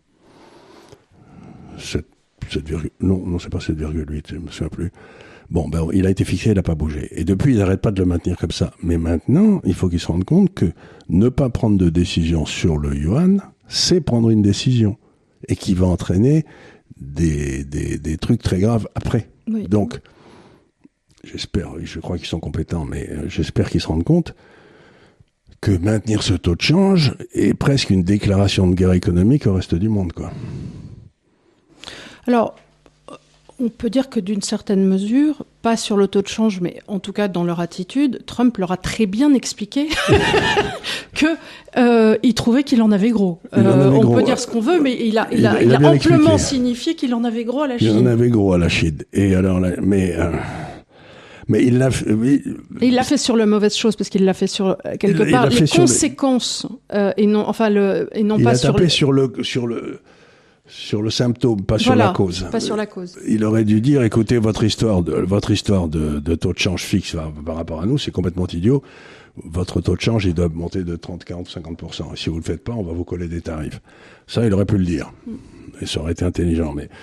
S2: sept, sept, non, non, c'est pas sept virgule huit, je ne me souviens plus. Bon, ben, il a été fixé, il n'a pas bougé. Et depuis, ils n'arrêtent pas de le maintenir comme ça. Mais maintenant, il faut qu'ils se rendent compte que ne pas prendre de décision sur le yuan, c'est prendre une décision. Et qui va entraîner des, des, des trucs très graves après.
S1: Oui.
S2: Donc, j'espère, je crois qu'ils sont compétents, mais j'espère qu'ils se rendent compte que maintenir ce taux de change est presque une déclaration de guerre économique au reste du monde, quoi.
S1: Alors, on peut dire que d'une certaine mesure, pas sur le taux de change, mais en tout cas dans leur attitude, Trump leur a très bien expliqué que euh, il trouvait qu'il en avait gros.
S2: Il en avait
S1: euh, on
S2: gros.
S1: peut dire ce qu'on veut, mais il a, il
S2: il
S1: a,
S2: a,
S1: il
S2: il a
S1: a amplement
S2: expliqué.
S1: signifié qu'il en avait gros à la Chine.
S2: Il en avait gros à la Chine. Et alors, là, mais, euh, mais il l'a fait. Oui,
S1: et il l'a fait sur la mauvaise chose parce qu'il l'a fait sur quelque
S2: il,
S1: part
S2: il
S1: les
S2: sur
S1: conséquences les... Euh, et non, enfin le et non
S2: il
S1: pas
S2: a
S1: sur
S2: tapé
S1: le...
S2: sur le sur le sur le symptôme, pas
S1: voilà,
S2: sur la cause.
S1: Pas sur la cause.
S2: Il aurait dû dire, écoutez, votre histoire de votre histoire de, de taux de change fixe par, par rapport à nous, c'est complètement idiot. Votre taux de change, il doit monter de trente, quarante, cinquante pour cent. Et si vous le faites pas, on va vous coller des tarifs. Ça, il aurait pu le dire. Et ça aurait été intelligent, mais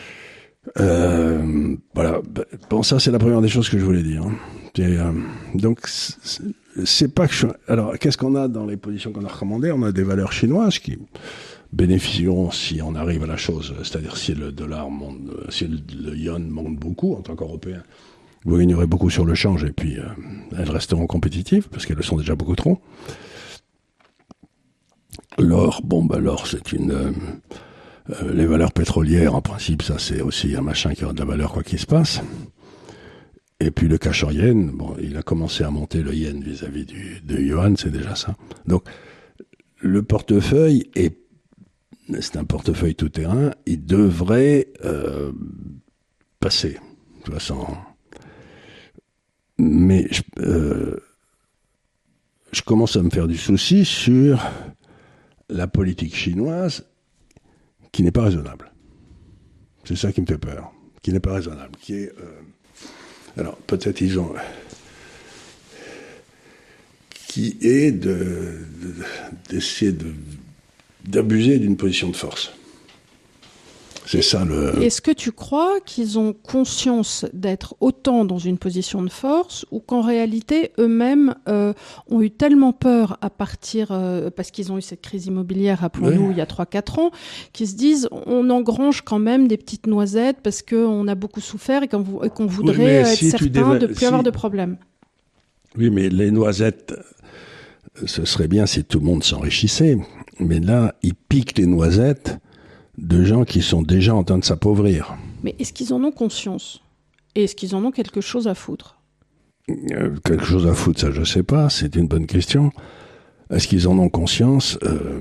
S2: euh, voilà. Bon, ça, c'est la première des choses que je voulais dire. Et, euh, donc, c'est pas que je... Alors, qu'est-ce qu'on a dans les positions qu'on a recommandées? On a des valeurs chinoises qui bénéficieront si on arrive à la chose, c'est-à-dire si le dollar monte, si le, le yuan monte beaucoup en tant qu'Européen, vous gagnerez beaucoup sur le change et puis euh, elles resteront compétitives parce qu'elles le sont déjà beaucoup trop. L'or, bon bah l'or c'est une euh, euh, les valeurs pétrolières en principe ça c'est aussi un machin qui aura de la valeur quoi qu'il se passe. Et puis le cash en yen, bon il a commencé à monter le yen vis-à-vis du de yuan, c'est déjà ça. Donc le portefeuille est c'est un portefeuille tout-terrain, il devrait euh, passer, de toute façon. Mais je, euh, je commence à me faire du souci sur la politique chinoise qui n'est pas raisonnable. C'est ça qui me fait peur, qui n'est pas raisonnable. Qui est, euh, alors peut-être ils ont... qui est de, de, d'essayer de d'abuser d'une position de force. C'est ça le...
S1: Est-ce que tu crois qu'ils ont conscience d'être autant dans une position de force ou qu'en réalité, eux-mêmes euh, ont eu tellement peur à partir, euh, parce qu'ils ont eu cette crise immobilière, rappelons-nous, oui. il y a trois quatre ans, qu'ils se disent on engrange quand même des petites noisettes parce qu'on a beaucoup souffert et qu'on, et qu'on voudrait oui, être si certain déva- de ne plus si... avoir de problème.
S2: Oui, mais les noisettes, ce serait bien si tout le monde s'enrichissait. Mais là, ils piquent les noisettes de gens qui sont déjà en train de s'appauvrir.
S1: Mais est-ce qu'ils en ont conscience? Et est-ce qu'ils en ont quelque chose à foutre?
S2: euh, Quelque chose à foutre, ça je sais pas, c'est une bonne question. Est-ce qu'ils en ont conscience? euh,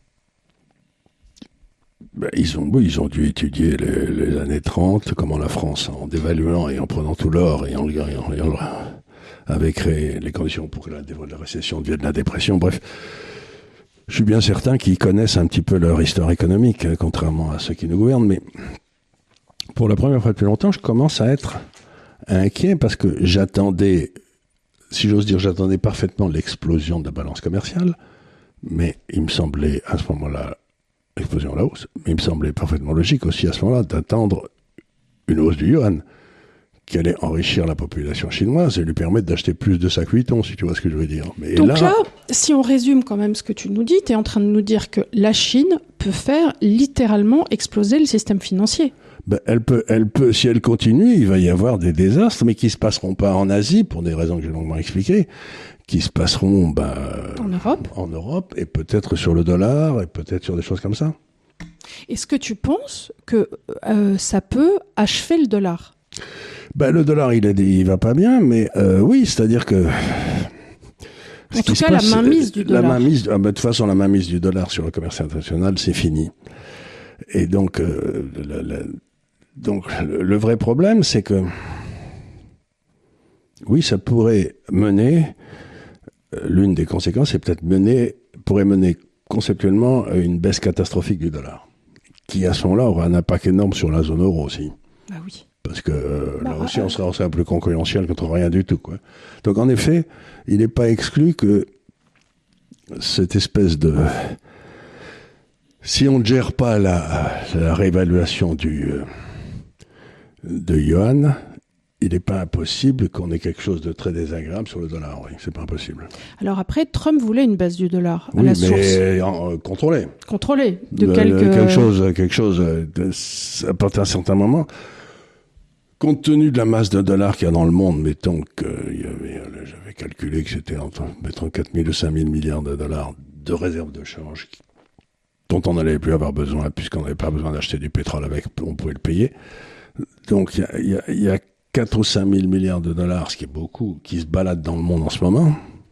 S2: ben, ils, ont, oui, ils ont dû étudier les, les années trente, comment la France, en dévaluant et en prenant tout l'or et en, et en, et en avait créé les conditions pour que la, la récession devienne la dépression, bref. Je suis bien certain qu'ils connaissent un petit peu leur histoire économique, contrairement à ceux qui nous gouvernent, mais pour la première fois depuis longtemps, je commence à être inquiet parce que j'attendais, si j'ose dire, j'attendais parfaitement l'explosion de la balance commerciale, mais il me semblait à ce moment-là, l'explosion à la hausse, mais il me semblait parfaitement logique aussi à ce moment-là d'attendre une hausse du yuan qui allait enrichir la population chinoise et lui permettre d'acheter plus de sacs Vuitton, si tu vois ce que je veux dire. Mais
S1: donc
S2: là,
S1: là, si on résume quand même ce que tu nous dis, tu es en train de nous dire que la Chine peut faire littéralement exploser le système financier.
S2: Ben, elle peut, elle peut, si elle continue, il va y avoir des désastres, mais qui se passeront pas en Asie, pour des raisons que j'ai longuement expliquées, qui se passeront ben,
S1: en Europe,
S2: en Europe, et peut-être sur le dollar, et peut-être sur des choses comme ça.
S1: Est-ce que tu penses que euh, ça peut achever le dollar ?
S2: Ben, le dollar, il, est, il va pas bien, mais euh, oui, c'est-à-dire que...
S1: En tout cas, passe, la mainmise du dollar.
S2: La mainmise, ah ben, de toute façon, la mainmise du dollar sur le commerce international, c'est fini. Et donc, euh, le, le, donc le, le vrai problème, c'est que... Oui, ça pourrait mener... Euh, l'une des conséquences, c'est peut-être mener... pourrait mener conceptuellement à une baisse catastrophique du dollar, qui, à ce moment-là, aura un impact énorme sur la zone euro aussi.
S1: Bah oui.
S2: Parce que euh, bah, là aussi, euh... on serait un peu concurrentiel contre rien du tout, quoi. Donc, en effet, il n'est pas exclu que cette espèce de... Si on ne gère pas la, la réévaluation du, euh, de yuan, il n'est pas impossible qu'on ait quelque chose de très désagréable sur le dollar. Oui, c'est pas impossible.
S1: Alors après, Trump voulait une baisse du dollar à
S2: oui,
S1: la
S2: mais
S1: source.
S2: En, euh, contrôlée.
S1: Contrôlée. De,
S2: de
S1: quelques...
S2: quelque chose, quelque chose de, à partir d'un certain moment. compte tenu de la masse de dollars qu'il y a dans le monde, mettons que il y avait, j'avais calculé que c'était entre, mettons, quatre mille ou cinq mille milliards de dollars de réserves de change dont on n'allait plus avoir besoin, puisqu'on n'avait pas besoin d'acheter du pétrole avec, on pouvait le payer. Donc, il y a, il y a, il y a quatre ou cinq mille milliards de dollars, ce qui est beaucoup, qui se baladent dans le monde en ce moment.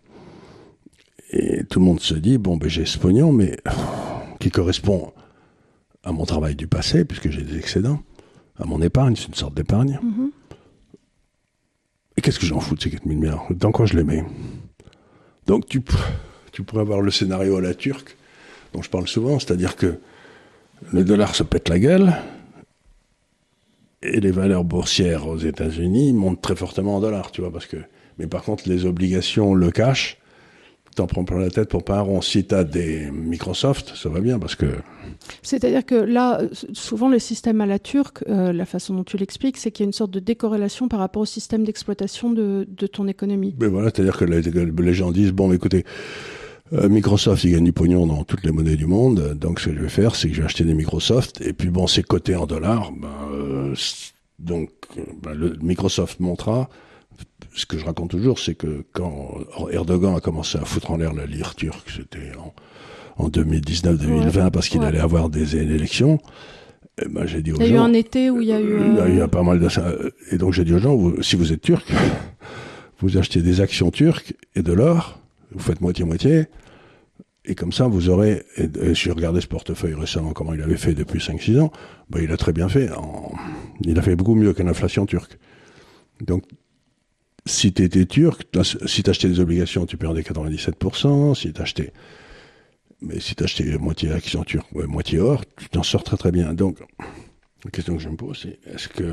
S2: Et tout le monde se dit, bon, ben, j'ai ce pognon, mais qui correspond à mon travail du passé, puisque j'ai des excédents, à mon épargne, c'est une sorte d'épargne. Mm-hmm. Et qu'est-ce que j'en fous de ces quatre mille milliards? Dans quoi je les mets? Donc, tu, tu pourrais avoir le scénario à la turque, dont je parle souvent, c'est-à-dire que le dollar se pète la gueule, et les valeurs boursières aux États-Unis montent très fortement en dollars, tu vois, parce que. Mais par contre, les obligations, le cash, t'en prends plein la tête pour pas un rond. Si t'as des Microsoft, ça va bien, parce que.
S1: C'est-à-dire que là, souvent les systèmes à la turque, euh, la façon dont tu l'expliques, c'est qu'il y a une sorte de décorrélation par rapport au système d'exploitation de, de ton économie.
S2: Mais voilà, c'est-à-dire que les, les gens disent, bon, écoutez, euh, Microsoft, il gagne du pognon dans toutes les monnaies du monde, donc ce que je vais faire, c'est que je vais acheter des Microsoft, et puis bon, c'est coté en dollars, ben, euh, donc ben, le Microsoft montera. Ce que je raconte toujours, c'est que quand Erdogan a commencé à foutre en l'air la lire turque, c'était en, en deux mille dix-neuf deux mille vingt, ouais, parce qu'il ouais. allait avoir des élections, et ben, j'ai dit aux gens...
S1: Il y a eu un été où il y a eu... Euh...
S2: Il y a, il y a pas mal de ça. Et donc j'ai dit aux gens, vous, si vous êtes turc, vous achetez des actions turques et de l'or, vous faites moitié-moitié, et comme ça, vous aurez... Et, et j'ai regardé ce portefeuille récemment, comment il avait fait depuis cinq six ans, ben, il a très bien fait. En, il a fait beaucoup mieux que l'inflation turque. Donc, si tu étais turc, si tu achetais des obligations, tu perdais quatre-vingt-dix-sept pour cent. Si tu achetais, mais si tu achetais moitié action turque, ouais, moitié or, tu t'en sors très très bien. Donc, la question que je me pose, c'est est-ce que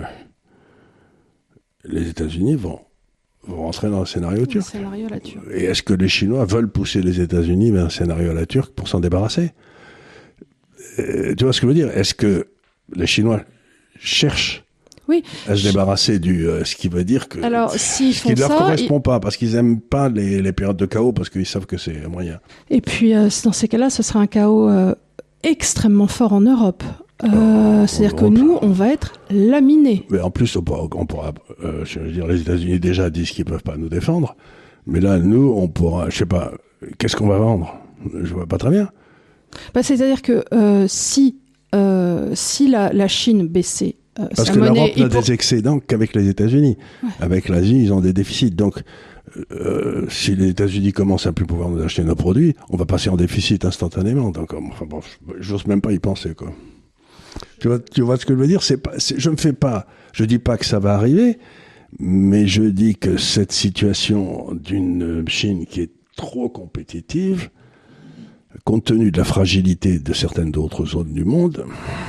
S2: les États-Unis vont, vont rentrer dans le scénario turc?
S1: Le scénario à la turque.
S2: Et est-ce que les Chinois veulent pousser les États-Unis vers un scénario à la turque pour s'en débarrasser? Et, tu vois ce que je veux dire? Est-ce que les Chinois cherchent
S1: oui.
S2: à se débarrasser du euh, ce qui veut dire que
S1: alors, s'ils
S2: ce qui ne leur
S1: ça,
S2: correspond
S1: ils...
S2: pas parce qu'ils aiment pas les, les périodes de chaos parce qu'ils savent que c'est un moyen.
S1: Et puis euh, dans ces cas-là, ce sera un chaos euh, extrêmement fort en Europe. Euh, oh, c'est-à-dire que nous, on va être laminés.
S2: Mais en plus, on pourra, on pourra euh, je veux dire, les États-Unis déjà disent qu'ils peuvent pas nous défendre, mais là, nous, on pourra, je sais pas, qu'est-ce qu'on va vendre? Je vois pas très bien.
S1: Bah, c'est-à-dire que euh, si euh, si la, la Chine baissait. Euh,
S2: Parce que l'Europe n'a pour... des excédents qu'avec les États-Unis. Ouais. Avec l'Asie, ils ont des déficits. Donc, euh, si les États-Unis commencent à plus pouvoir nous acheter nos produits, on va passer en déficit instantanément. Donc, enfin bon, j'ose même pas y penser, quoi. Tu vois, tu vois ce que je veux dire? C'est pas, c'est, je me fais pas, je dis pas que ça va arriver, mais je dis que cette situation d'une Chine qui est trop compétitive, compte tenu de la fragilité de certaines d'autres zones du monde,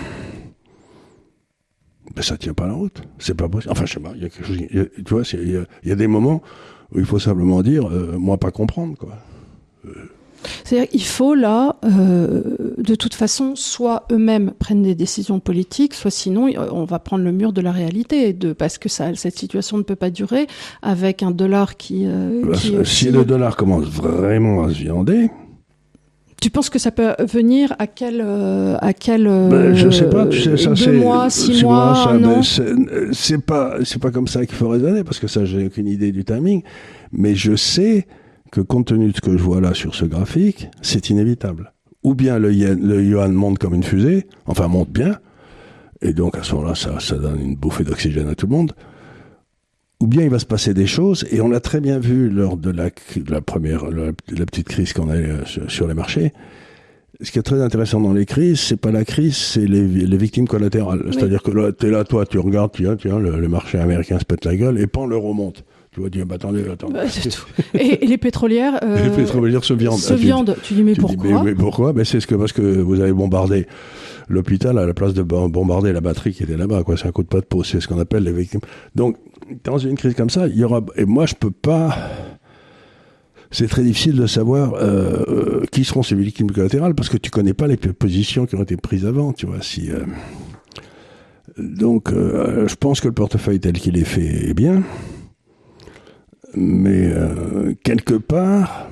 S2: ben ça tient pas la route. C'est pas possible. Enfin, je sais pas. Il y a quelque chose. Il y a, tu vois, il y, a, il y a des moments où il faut simplement dire, euh, moi, pas comprendre, quoi. Euh...
S1: C'est-à-dire qu'il faut là, euh, de toute façon, soit eux-mêmes prennent des décisions politiques, soit sinon, on va prendre le mur de la réalité, de parce que ça, cette situation ne peut pas durer avec un dollar qui. Euh,
S2: ben,
S1: qui
S2: si le dollar commence vraiment à se viander.
S1: Tu penses que ça peut venir à quel euh, à quel euh,
S2: ben, je sais pas, tu sais, ça
S1: deux
S2: c'est
S1: mois, six
S2: six
S1: mois,
S2: mois ça,
S1: un an.
S2: C'est, c'est pas c'est pas comme ça qu'il faut raisonner parce que ça j'ai aucune idée du timing, mais je sais que compte tenu de ce que je vois là sur ce graphique, c'est inévitable. Ou bien le yen, le yuan monte comme une fusée, enfin monte bien, et donc à ce moment-là ça ça donne une bouffée d'oxygène à tout le monde. Ou bien il va se passer des choses, et on l'a très bien vu lors de la, de la première, la, la petite crise qu'on a eu sur, sur les marchés. Ce qui est très intéressant dans les crises, c'est pas la crise, c'est les, les victimes collatérales. Oui. C'est-à-dire que là, t'es là, toi, tu regardes, tiens, tiens, le, le marché américain se pète la gueule, et pan, l'euro monte. Tu vas dire, bah, attendez, attendez. Bah,
S1: c'est tout. Et, et les pétrolières, euh,
S2: les pétrolières se viandent.
S1: Se viandent. Tu dis, mais tu pourquoi?
S2: Dis, mais, mais pourquoi? Ben, c'est ce que, parce que vous avez bombardé l'hôpital à la place de bombarder la batterie qui était là-bas, quoi. C'est un coup de pas de peau. C'est ce qu'on appelle les victimes. Donc, dans une crise comme ça, il y aura, et moi, je peux pas, c'est très difficile de savoir, euh, qui seront ces victimes collatérales parce que tu connais pas les positions qui ont été prises avant, tu vois, si, euh, donc, euh, je pense que le portefeuille tel qu'il est fait est bien. Mais euh, quelque part,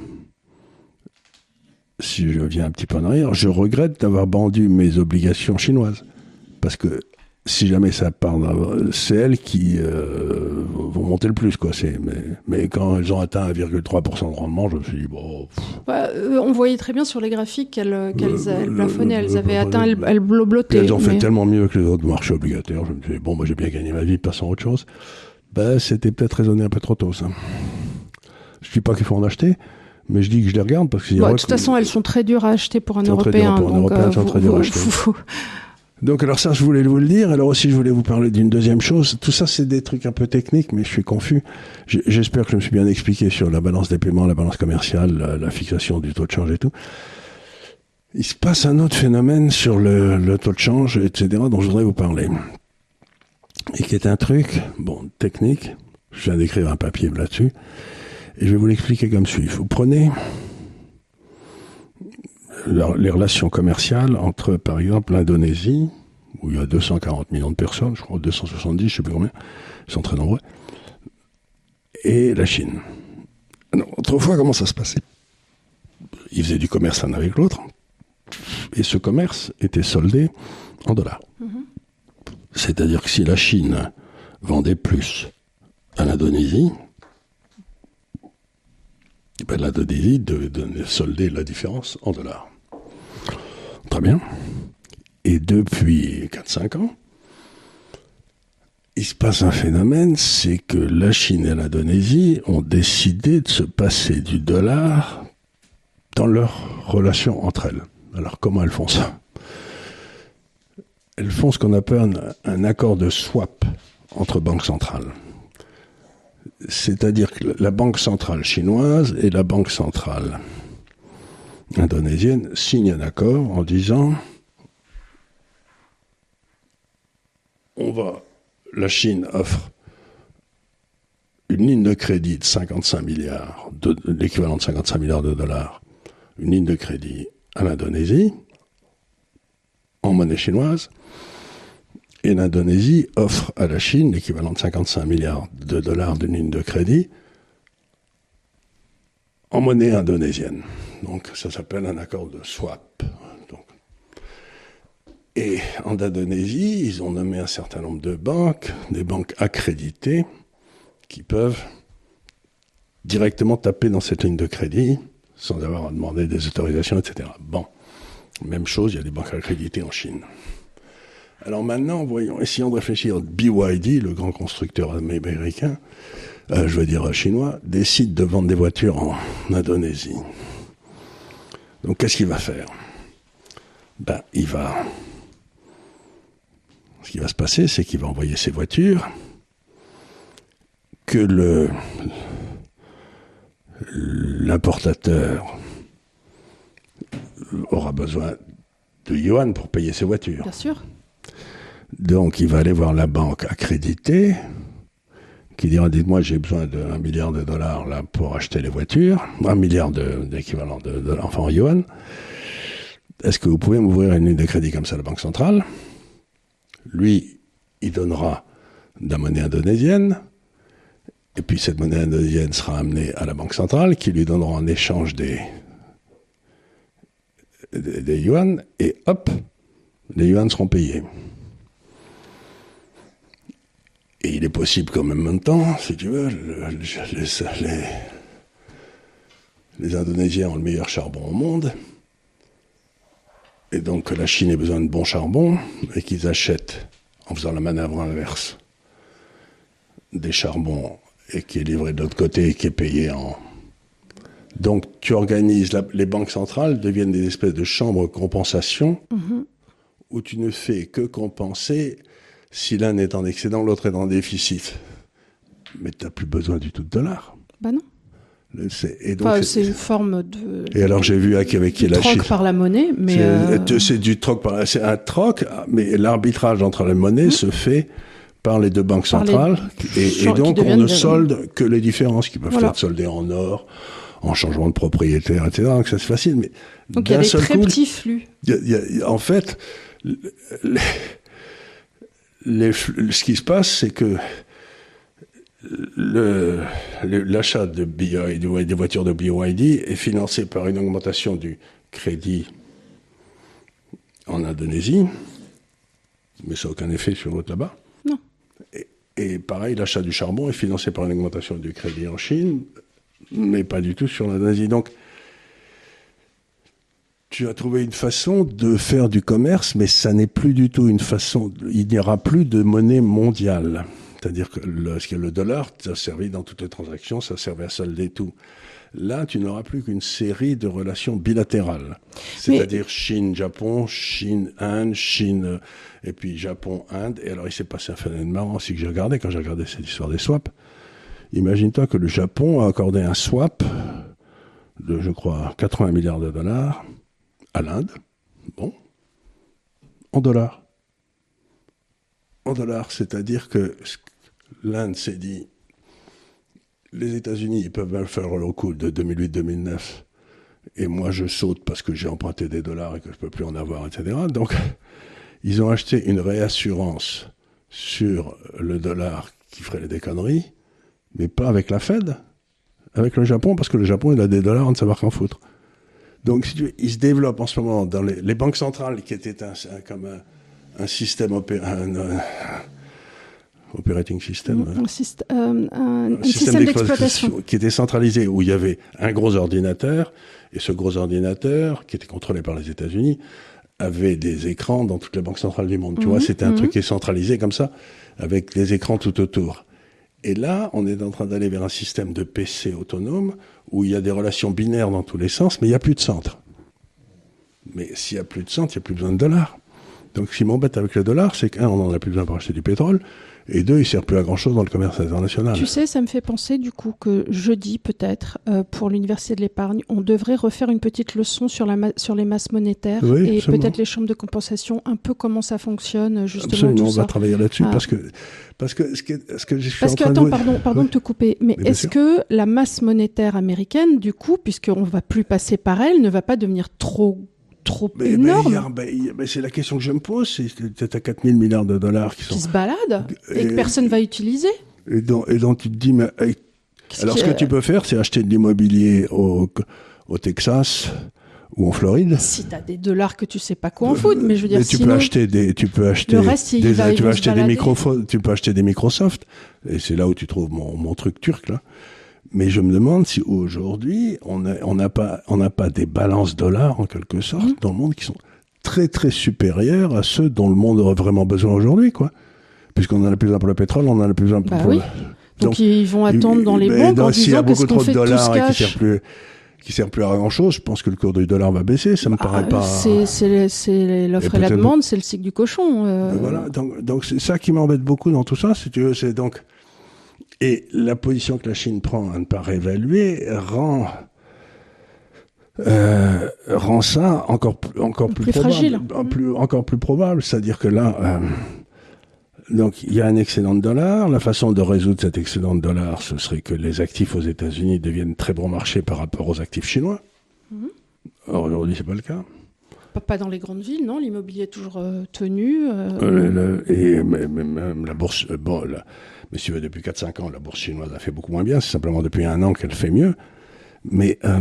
S2: si je viens un petit peu en arrière, je regrette d'avoir vendu mes obligations chinoises. Parce que si jamais ça part, c'est elles qui euh, vont monter le plus, quoi. C'est, mais, mais quand elles ont atteint un virgule trois pour cent de rendement, je me suis dit, bon...
S1: Bah, euh, on voyait très bien sur les graphiques qu'elles, qu'elles elles plafonnaient, elles avaient le, atteint, elles, elles bloblotaient.
S2: Elles ont
S1: mais...
S2: fait tellement mieux que les autres marchés obligataires. Je me suis dit, bon, moi j'ai bien gagné ma vie, passons à autre chose. Ben, c'était peut-être raisonné un peu trop tôt, ça. Je dis pas qu'il faut en acheter, mais je dis que je les regarde parce que...
S1: Bon, de toute façon, elles sont très dures à acheter pour un Européen.
S2: Pour un
S1: donc,
S2: Européen,
S1: euh,
S2: elles sont très dures à acheter.
S1: Vous...
S2: Donc alors ça, je voulais vous le dire. Alors aussi, je voulais vous parler d'une deuxième chose. Tout ça, c'est des trucs un peu techniques, mais je suis confus. J'espère que je me suis bien expliqué sur la balance des paiements, la balance commerciale, la, la fixation du taux de change et tout. Il se passe un autre phénomène sur le, le taux de change, et cetera, dont je voudrais vous parler. Et qui est un truc, bon, technique. Je viens d'écrire un papier là-dessus. Et je vais vous l'expliquer comme suit. Vous prenez les relations commerciales entre, par exemple, l'Indonésie, où il y a deux cent quarante millions de personnes, je crois deux cent soixante-dix, je ne sais plus combien, ils sont très nombreux, et la Chine. Alors, autrefois, comment ça se passait? Ils faisaient du commerce l'un avec l'autre, et ce commerce était soldé en dollars. Mm-hmm. C'est-à-dire que si la Chine vendait plus à l'Indonésie, ben, l'Indonésie devait donner, solder la différence en dollars. Très bien. Et depuis quatre à cinq ans, il se passe un phénomène, c'est que la Chine et l'Indonésie ont décidé de se passer du dollar dans leur relation entre elles. Alors comment elles font ça? Elles font ce qu'on appelle un, un accord de swap entre banques centrales. C'est-à-dire que la banque centrale chinoise et la banque centrale indonésienne signent un accord en disant on va, la Chine offre une ligne de crédit de cinquante-cinq milliards, de, l'équivalent de cinquante-cinq milliards de dollars, une ligne de crédit à l'Indonésie en monnaie chinoise. Et l'Indonésie offre à la Chine l'équivalent de cinquante-cinq milliards de dollars d'une ligne de crédit en monnaie indonésienne. Donc ça s'appelle un accord de swap. Donc. Et en Indonésie, ils ont nommé un certain nombre de banques, des banques accréditées, qui peuvent directement taper dans cette ligne de crédit sans avoir à demander des autorisations, et cetera. Bon, même chose, il y a des banques accréditées en Chine. Alors maintenant, voyons, essayons de réfléchir. B Y D, le grand constructeur américain, euh, je veux dire chinois, décide de vendre des voitures en Indonésie. Donc qu'est-ce qu'il va faire? Ben, il va... Ce qui va se passer, c'est qu'il va envoyer ses voitures, que le l'importateur aura besoin de yuan pour payer ses voitures.
S1: Bien sûr.
S2: Donc, il va aller voir la banque accréditée, qui dira, dites-moi, j'ai besoin d'un milliard de dollars là pour acheter les voitures, un milliard de, d'équivalent de dollars, enfin en yuan. Est-ce que vous pouvez m'ouvrir une ligne de crédit comme ça à la Banque centrale? Lui, il donnera de la monnaie indonésienne, et puis cette monnaie indonésienne sera amenée à la Banque centrale, qui lui donnera en échange des, des, des yuan, et hop, les yuan seront payés. Et il est possible qu'en même temps, si tu veux, le, les, les, les Indonésiens ont le meilleur charbon au monde, et donc que la Chine ait besoin de bon charbon, et qu'ils achètent, en faisant la manœuvre inverse, des charbons, et qui est livré de l'autre côté, et qui est payé en... Donc tu organises, la, les banques centrales deviennent des espèces de chambres de compensation, mm-hmm. où tu ne fais que compenser... Si l'un est en excédent, l'autre est en déficit. Mais tu n'as plus besoin du tout de dollars.
S1: Bah non.
S2: C'est, et donc,
S1: enfin,
S2: c'est,
S1: c'est une forme de...
S2: Et alors j'ai vu avec, avec
S1: du
S2: la
S1: troc
S2: Chine.
S1: par la monnaie, mais...
S2: C'est,
S1: euh...
S2: c'est du troc par... C'est un troc, mais l'arbitrage entre les monnaies mmh. se fait par les deux banques centrales. Les... Et, et donc on ne solde que les différences qui peuvent voilà. être soldées en or, en changement de propriétaire, et cetera. Donc ça c'est facile. Mais
S1: donc il y a des très coup, petits flux.
S2: Y a, y a, en fait... Les, Les, ce qui se passe, c'est que le, le, l'achat de B Y D, des voitures de B Y D est financé par une augmentation du crédit en Indonésie, mais ça n'a aucun effet sur l'autre là-bas.
S1: Non.
S2: Et, et pareil, l'achat du charbon est financé par une augmentation du crédit en Chine, mais pas du tout sur l'Indonésie. Donc, tu as trouvé une façon de faire du commerce, mais ça n'est plus du tout une façon... Il n'y aura plus de monnaie mondiale. C'est-à-dire que le, le dollar, ça servait dans toutes les transactions, ça servait à solder tout. Là, tu n'auras plus qu'une série de relations bilatérales. C'est-à-dire mais... Chine-Japon, Chine-Inde, Chine... Et puis Japon-Inde. Et alors, il s'est passé un phénomène marrant aussi que j'ai regardé quand j'ai regardé cette histoire des swaps. Imagine-toi que le Japon a accordé un swap de, je crois, quatre-vingts milliards de dollars à l'Inde, bon, en dollars. En dollars, c'est-à-dire que l'Inde s'est dit, les États-Unis, ils peuvent mal faire le coup de deux mille huit deux mille neuf, et moi je saute parce que j'ai emprunté des dollars et que je ne peux plus en avoir, et cetera. Donc, ils ont acheté une réassurance sur le dollar qui ferait les déconneries, mais pas avec la Fed, avec le Japon, parce que le Japon, il a des dollars, on ne sait pas qu'en foutre. Donc, si tu veux, il se développe en ce moment dans les, les banques centrales, qui étaient un, un, comme un, un système, opé, un, un, operating system,
S1: un, syst, euh, un, un,
S2: un
S1: système, système d'exploitation,
S2: qui était centralisé, où il y avait un gros ordinateur, et ce gros ordinateur, qui était contrôlé par les États-Unis, avait des écrans dans toutes les banques centrales du monde. Mm-hmm. Tu vois, c'était un mm-hmm. truc qui est centralisé comme ça, avec des écrans tout autour. Et là, on est en train d'aller vers un système de P C autonome où il y a des relations binaires dans tous les sens, mais il n'y a plus de centre. Mais s'il n'y a plus de centre, il n'y a plus besoin de dollars. Donc, ce qui m'embête avec le dollar, c'est qu'un, on n'en a plus besoin pour acheter du pétrole, et deux, il ne sert plus à grand-chose dans le commerce international.
S1: Tu sais, ça me fait penser du coup que jeudi, peut-être, euh, pour l'Université de l'épargne, on devrait refaire une petite leçon sur, la ma- sur les masses monétaires
S2: oui,
S1: et
S2: absolument.
S1: peut-être les chambres de compensation, un peu comment ça fonctionne, justement.
S2: Absolument,
S1: tout
S2: on
S1: ça.
S2: va travailler là-dessus,
S1: ah.
S2: parce que, parce que ce que, ce que je suis
S1: parce
S2: en
S1: que,
S2: train
S1: attends,
S2: de...
S1: pardon, pardon
S2: oui.
S1: de te couper, mais, mais est-ce que la masse monétaire américaine, du coup, puisqu'on ne va plus passer par elle, ne va pas devenir trop trop
S2: mais,
S1: énorme.
S2: Mais, mais, mais c'est la question que je me pose, c'est à quatre mille milliards de dollars qui sont...
S1: Qui se baladent et, et que personne ne va utiliser.
S2: Et dont, et dont tu te dis, mais... Et, alors ce que tu peux faire, c'est acheter de l'immobilier au, au Texas ou en Floride.
S1: Si tu as des dollars que tu sais pas quoi en foutre, mais je veux dire
S2: mais tu
S1: sinon,
S2: peux acheter des... Tu peux acheter
S1: le reste, il
S2: des,
S1: va,
S2: tu,
S1: il
S2: peux acheter des micro,
S1: balader.
S2: tu peux acheter des Microsoft, et c'est là où tu trouves mon, mon truc turc, là. Mais je me demande si aujourd'hui, on n'a on n'a pas, on n'a pas des balances dollars, en quelque sorte, mmh. dans le monde qui sont très, très supérieurs à ceux dont le monde aurait vraiment besoin aujourd'hui, quoi. Puisqu'on en a plus besoin pour le pétrole, on en a plus besoin pour...
S1: Bah
S2: pour
S1: oui.
S2: le...
S1: Donc, Donc, ils vont attendre dans les banques en disant que ce qu'on fait de tout ce
S2: cash... Qui sert plus... qui sert plus à grand chose, je pense que le cours du dollar va baisser, ça me
S1: bah,
S2: paraît pas...
S1: C'est, c'est, c'est l'offre et, et la demande, pour... c'est le cycle du cochon. Euh...
S2: Voilà, donc, donc c'est ça qui m'embête beaucoup dans tout ça, si tu veux, c'est donc... Et la position que la Chine prend à ne pas réévaluer rend, euh, rend ça encore, encore plus,
S1: plus
S2: probable.
S1: Fragile.
S2: Plus, encore plus probable, c'est-à-dire que là... Euh, donc, il y a un excédent de dollars. La façon de résoudre cet excédent de dollars, ce serait que les actifs aux États-Unis deviennent très bon marché par rapport aux actifs chinois. Mm-hmm. Or, aujourd'hui, c'est pas le cas.
S1: Pas, pas dans les grandes villes, non. L'immobilier est toujours euh, tenu. Euh...
S2: Euh, le, et même la bourse, euh, bon, la, mais si tu veux, depuis quatre cinq ans, la bourse chinoise a fait beaucoup moins bien. C'est simplement depuis un an qu'elle fait mieux. Mais euh,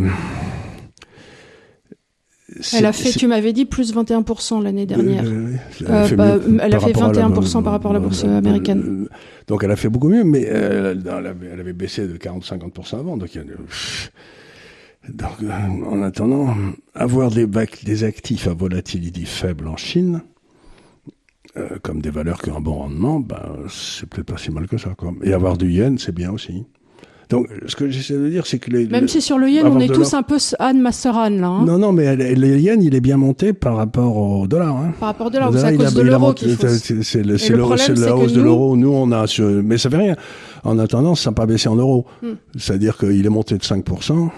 S1: elle a fait, tu m'avais dit, plus vingt et un pour cent l'année dernière. Euh, elle a
S2: euh,
S1: fait, bah, elle a fait vingt et un pour cent la, par rapport à la bourse américaine.
S2: Donc elle a fait beaucoup mieux, mais euh, elle, avait, elle avait baissé de quarante à cinquante pour cent avant. Donc, il y a, donc euh, en attendant, avoir des, des actifs à volatilité faible en Chine, euh, comme des valeurs qui ont un bon rendement, bah, c'est peut-être pas si mal que ça, quoi. Et avoir du yen, c'est bien aussi. Donc, ce que j'essaie de dire, c'est que les...
S1: Même
S2: les,
S1: si sur le yen, on est tous un peu Anne Masteran, là. Hein.
S2: Non, non, mais le yen, il est bien monté par rapport au dollar. Hein.
S1: Par rapport au dollar, c'est à cause de l'euro qu'il faut...
S2: C'est, c'est, le, c'est, le problème, c'est la hausse de l'euro. Nous, on a... Sur, mais ça fait rien. En attendant, ça n'a pas baissé en euros. Hmm. C'est-à-dire qu'il est monté de cinq pour cent.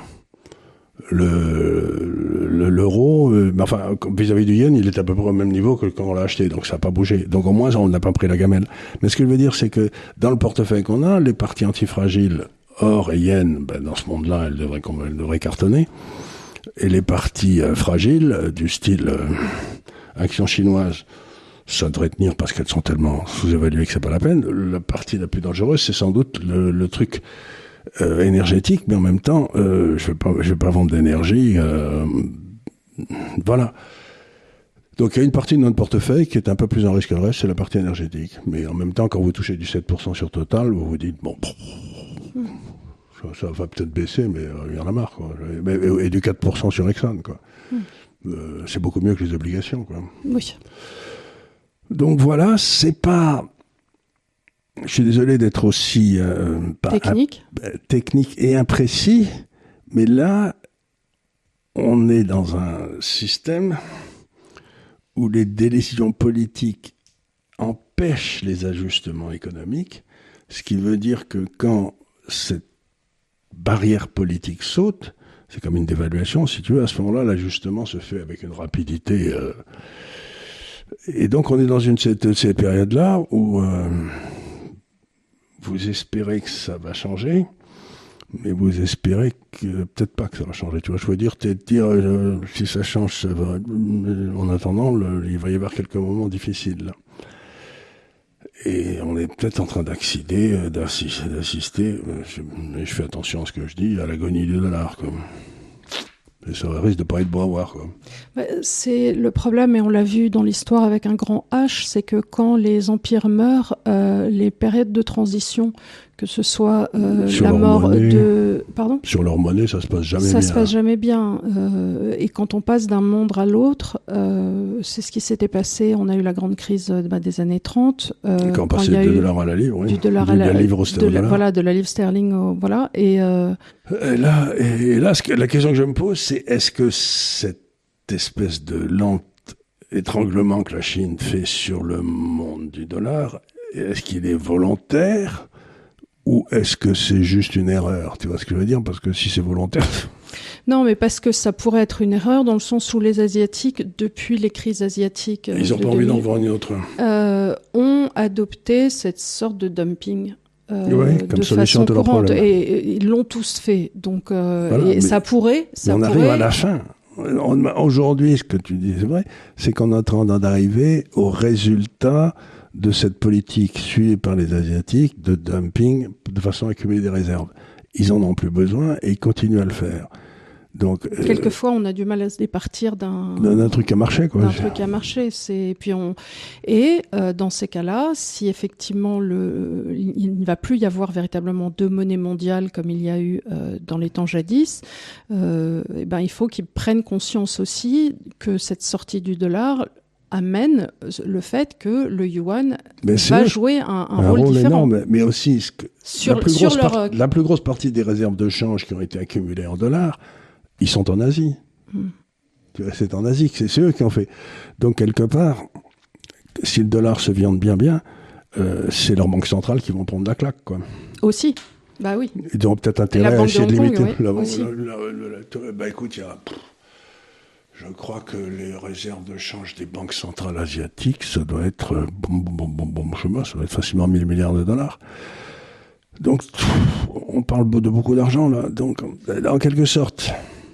S2: Le, le, l'euro, euh, enfin, vis-à-vis du yen, il est à peu près au même niveau que quand on l'a acheté. Donc, ça n'a pas bougé. Donc, au moins, on n'a pas pris la gamelle. Mais ce que je veux dire, c'est que dans le portefeuille qu'on a, les parties antifragiles... Or et yen, ben dans ce monde-là, elles devraient, elles devraient cartonner. Et les parties euh, fragiles, euh, du style euh, actions chinoises, ça devrait tenir parce qu'elles sont tellement sous-évaluées que c'est pas la peine. La partie la plus dangereuse, c'est sans doute le, le truc euh, énergétique, mais en même temps, euh, je vais pas, je vais pas vendre d'énergie. Euh, voilà. Donc il y a une partie de notre portefeuille qui est un peu plus en risque que le reste, c'est la partie énergétique. Mais en même temps, quand vous touchez du sept pour cent sur Total, vous vous dites, bon, mmh. ça, ça va peut-être baisser, mais euh, il y en a marre, quoi. Et, et du quatre pour cent sur Exxon, quoi. Mmh. Euh, c'est beaucoup mieux que les obligations, quoi.
S1: Oui.
S2: Donc voilà, c'est pas... Je suis désolé d'être aussi... Euh, pas
S1: technique.
S2: Un, technique et imprécis, mais là, on est dans un système où les décisions politiques empêchent les ajustements économiques, ce qui veut dire que quand cette barrière politique saute, c'est comme une dévaluation, si tu veux, à ce moment-là, l'ajustement se fait avec une rapidité... Euh, et donc on est dans une de ces périodes-là où euh, vous espérez que ça va changer, mais vous espérez que peut-être pas que ça va changer. Tu vois, je veux dire, te dire euh, si ça change, ça va. En attendant, le, il va y avoir quelques moments difficiles. Là. Et on est peut-être en train d'accéder, d'assister, d'assister je, mais je fais attention à ce que je dis, à l'agonie du dollar. Quoi. Et ça risque de pas être beau à voir, quoi.
S1: C'est le problème, et on l'a vu dans l'histoire avec un grand H, c'est que quand les empires meurent, euh, les périodes de transition, que ce soit euh, la mort monnaie, de... Pardon ?
S2: Sur leur monnaie, ça se passe jamais
S1: ça
S2: bien.
S1: Ça se passe jamais bien. Euh, et quand on passe d'un monde à l'autre, euh, c'est ce qui s'était passé. On a eu la grande crise bah, des années trente.
S2: Euh, et quand on passait du dollar à la livre, oui.
S1: Du dollar à la, la livre au sterling. Voilà, de la livre sterling, au, voilà. Et, euh...
S2: et là, et là ce que, la question que je me pose, c'est est-ce que cette espèce de lent étranglement que la Chine fait sur le monde du dollar, est-ce qu'il est volontaire ? Ou est-ce que c'est juste une erreur ? Tu vois ce que je veux dire ? Parce que si c'est volontaire...
S1: Non, mais parce que ça pourrait être une erreur dans le sens où les Asiatiques, depuis les crises asiatiques...
S2: Ils n'ont pas envie d'en voir une autre.
S1: Euh, ont adopté cette sorte de dumping. Euh,
S2: oui, comme
S1: de
S2: solution
S1: façon
S2: de leur
S1: courante.
S2: problème.
S1: Et, et ils l'ont tous fait. Donc, euh, voilà, et ça pourrait... Ça
S2: on
S1: pourrait...
S2: arrive à la fin. On, aujourd'hui, ce que tu dis, c'est vrai, c'est qu'on est en train d'arriver au résultat de cette politique suivie par les Asiatiques de dumping de façon à accumuler des réserves. Ils en ont plus besoin et ils continuent à le faire. Donc,
S1: quelquefois, euh, on a du mal à se départir d'un,
S2: d'un truc à marcher, quoi.
S1: D'un truc à marcher. C'est, puis on, et euh, dans ces cas-là, si effectivement le, il ne va plus y avoir véritablement deux monnaies mondiales comme il y a eu euh, dans les temps jadis, euh, et ben il faut qu'ils prennent conscience aussi que cette sortie du dollar amène le fait que le yuan mais va jouer un, un, un rôle, rôle différent.
S2: Énorme, mais aussi ce que
S1: sur,
S2: la, plus
S1: sur
S2: grosse
S1: leur...
S2: part, la plus grosse partie des réserves de change qui ont été accumulées en dollars, ils sont en Asie. Hmm. C'est en Asie, c'est eux qui ont fait. Donc quelque part, si le dollar se viande bien bien, euh, c'est leurs banques centrales qui vont prendre la claque, quoi.
S1: Aussi, bah oui.
S2: Ils auront peut-être intérêt à essayer de limiter.
S1: Oui,
S2: la,
S1: aussi.
S2: La, la, la, la, bah écoute, il y a... Je crois que les réserves de change des banques centrales asiatiques, ça doit être, euh, bon, bon, bon, bon chemin, ça doit être facilement mille milliards de dollars. Donc, pff, on parle de beaucoup d'argent, là. Donc, en quelque sorte,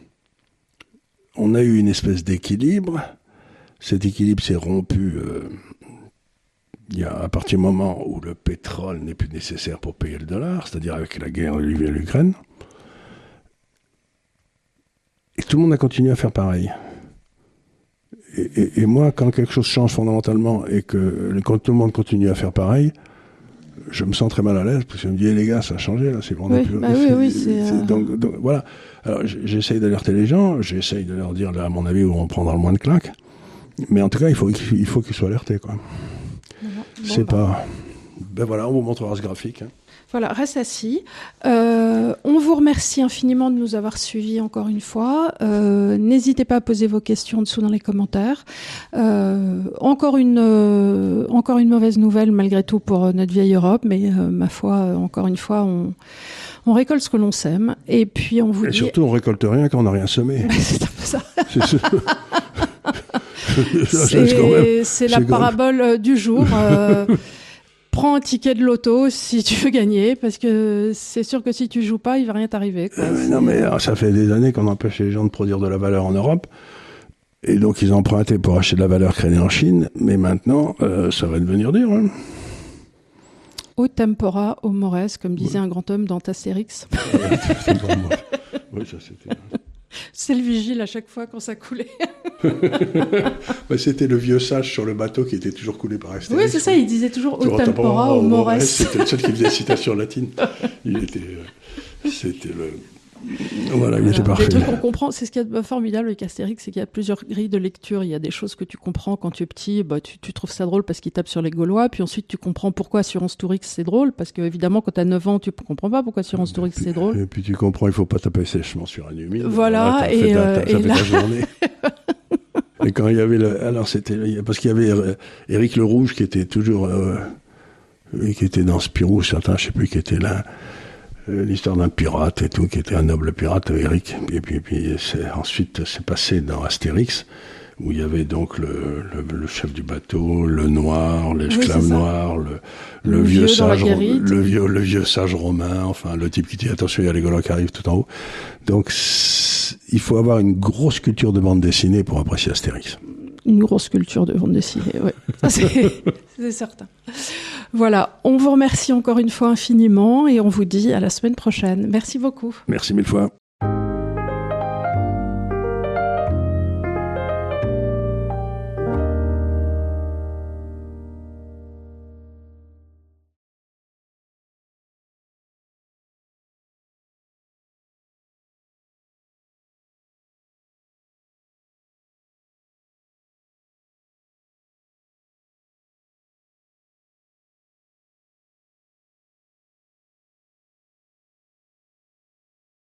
S2: on a eu une espèce d'équilibre. Cet équilibre s'est rompu euh, il y a, à partir du moment où le pétrole n'est plus nécessaire pour payer le dollar, c'est-à-dire avec la guerre de l'Ukraine. Et tout le monde a continué à faire pareil. Et, et, et moi, quand quelque chose change fondamentalement et que quand tout le monde continue à faire pareil, je me sens très mal à l'aise parce que je me dis, hey, les gars, ça a changé, là, c'est vraiment
S1: oui,
S2: plus...
S1: Bah oui, oui, c'est...
S2: c'est donc, donc, voilà. Alors, j'essaye d'alerter les gens, j'essaye de leur dire, là, à mon avis, où on prendra le moins de claques. Mais en tout cas, il faut, il faut qu'ils soient alertés, quoi. Bon, c'est bon, pas... Ben voilà, on vous montrera ce graphique, hein.
S1: Voilà, reste assis. Euh, on vous remercie infiniment de nous avoir suivis encore une fois. Euh, n'hésitez pas à poser vos questions en dessous dans les commentaires. Euh, encore une, euh, encore une mauvaise nouvelle malgré tout pour notre vieille Europe, mais euh, ma foi, encore une fois, on, on récolte ce que l'on sème. Et puis on vous
S2: Et
S1: dit...
S2: surtout, on récolte rien quand on n'a rien semé.
S1: C'est un peu ça.
S2: C'est ça.
S1: c'est, c'est la parabole même... du jour. Euh, Prends un ticket de loto si tu veux gagner, parce que c'est sûr que si tu joues pas, il va rien t'arriver, quoi.
S2: Euh, non, mais alors, ça fait des années qu'on empêche les gens de produire de la valeur en Europe, et donc ils empruntaient pour acheter de la valeur créée en Chine, mais maintenant, euh, ça va devenir dur. Hein.
S1: Au tempora, au mores, comme disait ouais. un grand homme dans Astérix.
S2: Oui, ça c'était...
S1: C'est le vigile à chaque fois quand ça coulait.
S2: bah, c'était le vieux sage sur le bateau qui était toujours coulé par Astérix.
S1: Oui, c'est ça, il disait toujours au tempora, au mores.
S2: C'était le seul qui faisait citation latine. Il était, euh, c'était le... Voilà, il
S1: voilà.
S2: était parfait.
S1: Des trucs qu'on comprend, c'est ce qui est formidable avec Astérix, c'est qu'il y a plusieurs grilles de lecture. Il y a des choses que tu comprends quand tu es petit, bah, tu, tu trouves ça drôle parce qu'il tape sur les Gaulois, puis ensuite tu comprends pourquoi Assurance Tourix c'est drôle, parce que évidemment quand tu as neuf ans, tu comprends pas pourquoi Assurance Tourix c'est drôle.
S2: Et puis tu comprends, il faut pas taper sèchement sur un humide.
S1: Voilà, voilà et, euh,
S2: ta, ça
S1: et
S2: fait
S1: là...
S2: ta journée. Et quand il y avait le, alors c'était, parce qu'il y avait Éric le Rouge qui était toujours, euh, qui était dans Spirou, certains, je sais plus, qui était là. L'histoire d'un pirate et tout, qui était un noble pirate, Eric. Et puis, et puis c'est, ensuite, c'est passé dans Astérix, où il y avait donc le, le, le chef du bateau, le noir, l'esclave oui, noir, le, le, le vieux, vieux sage, le vieux, le vieux sage romain, enfin, le type qui dit attention, il y a les Gaulois qui arrivent tout en haut. Donc, il faut avoir une grosse culture de bande dessinée pour apprécier Astérix.
S1: Une grosse culture de bande dessinée, oui. c'est, c'est certain. Voilà, on vous remercie encore une fois infiniment et on vous dit à la semaine prochaine. Merci beaucoup.
S2: Merci mille fois.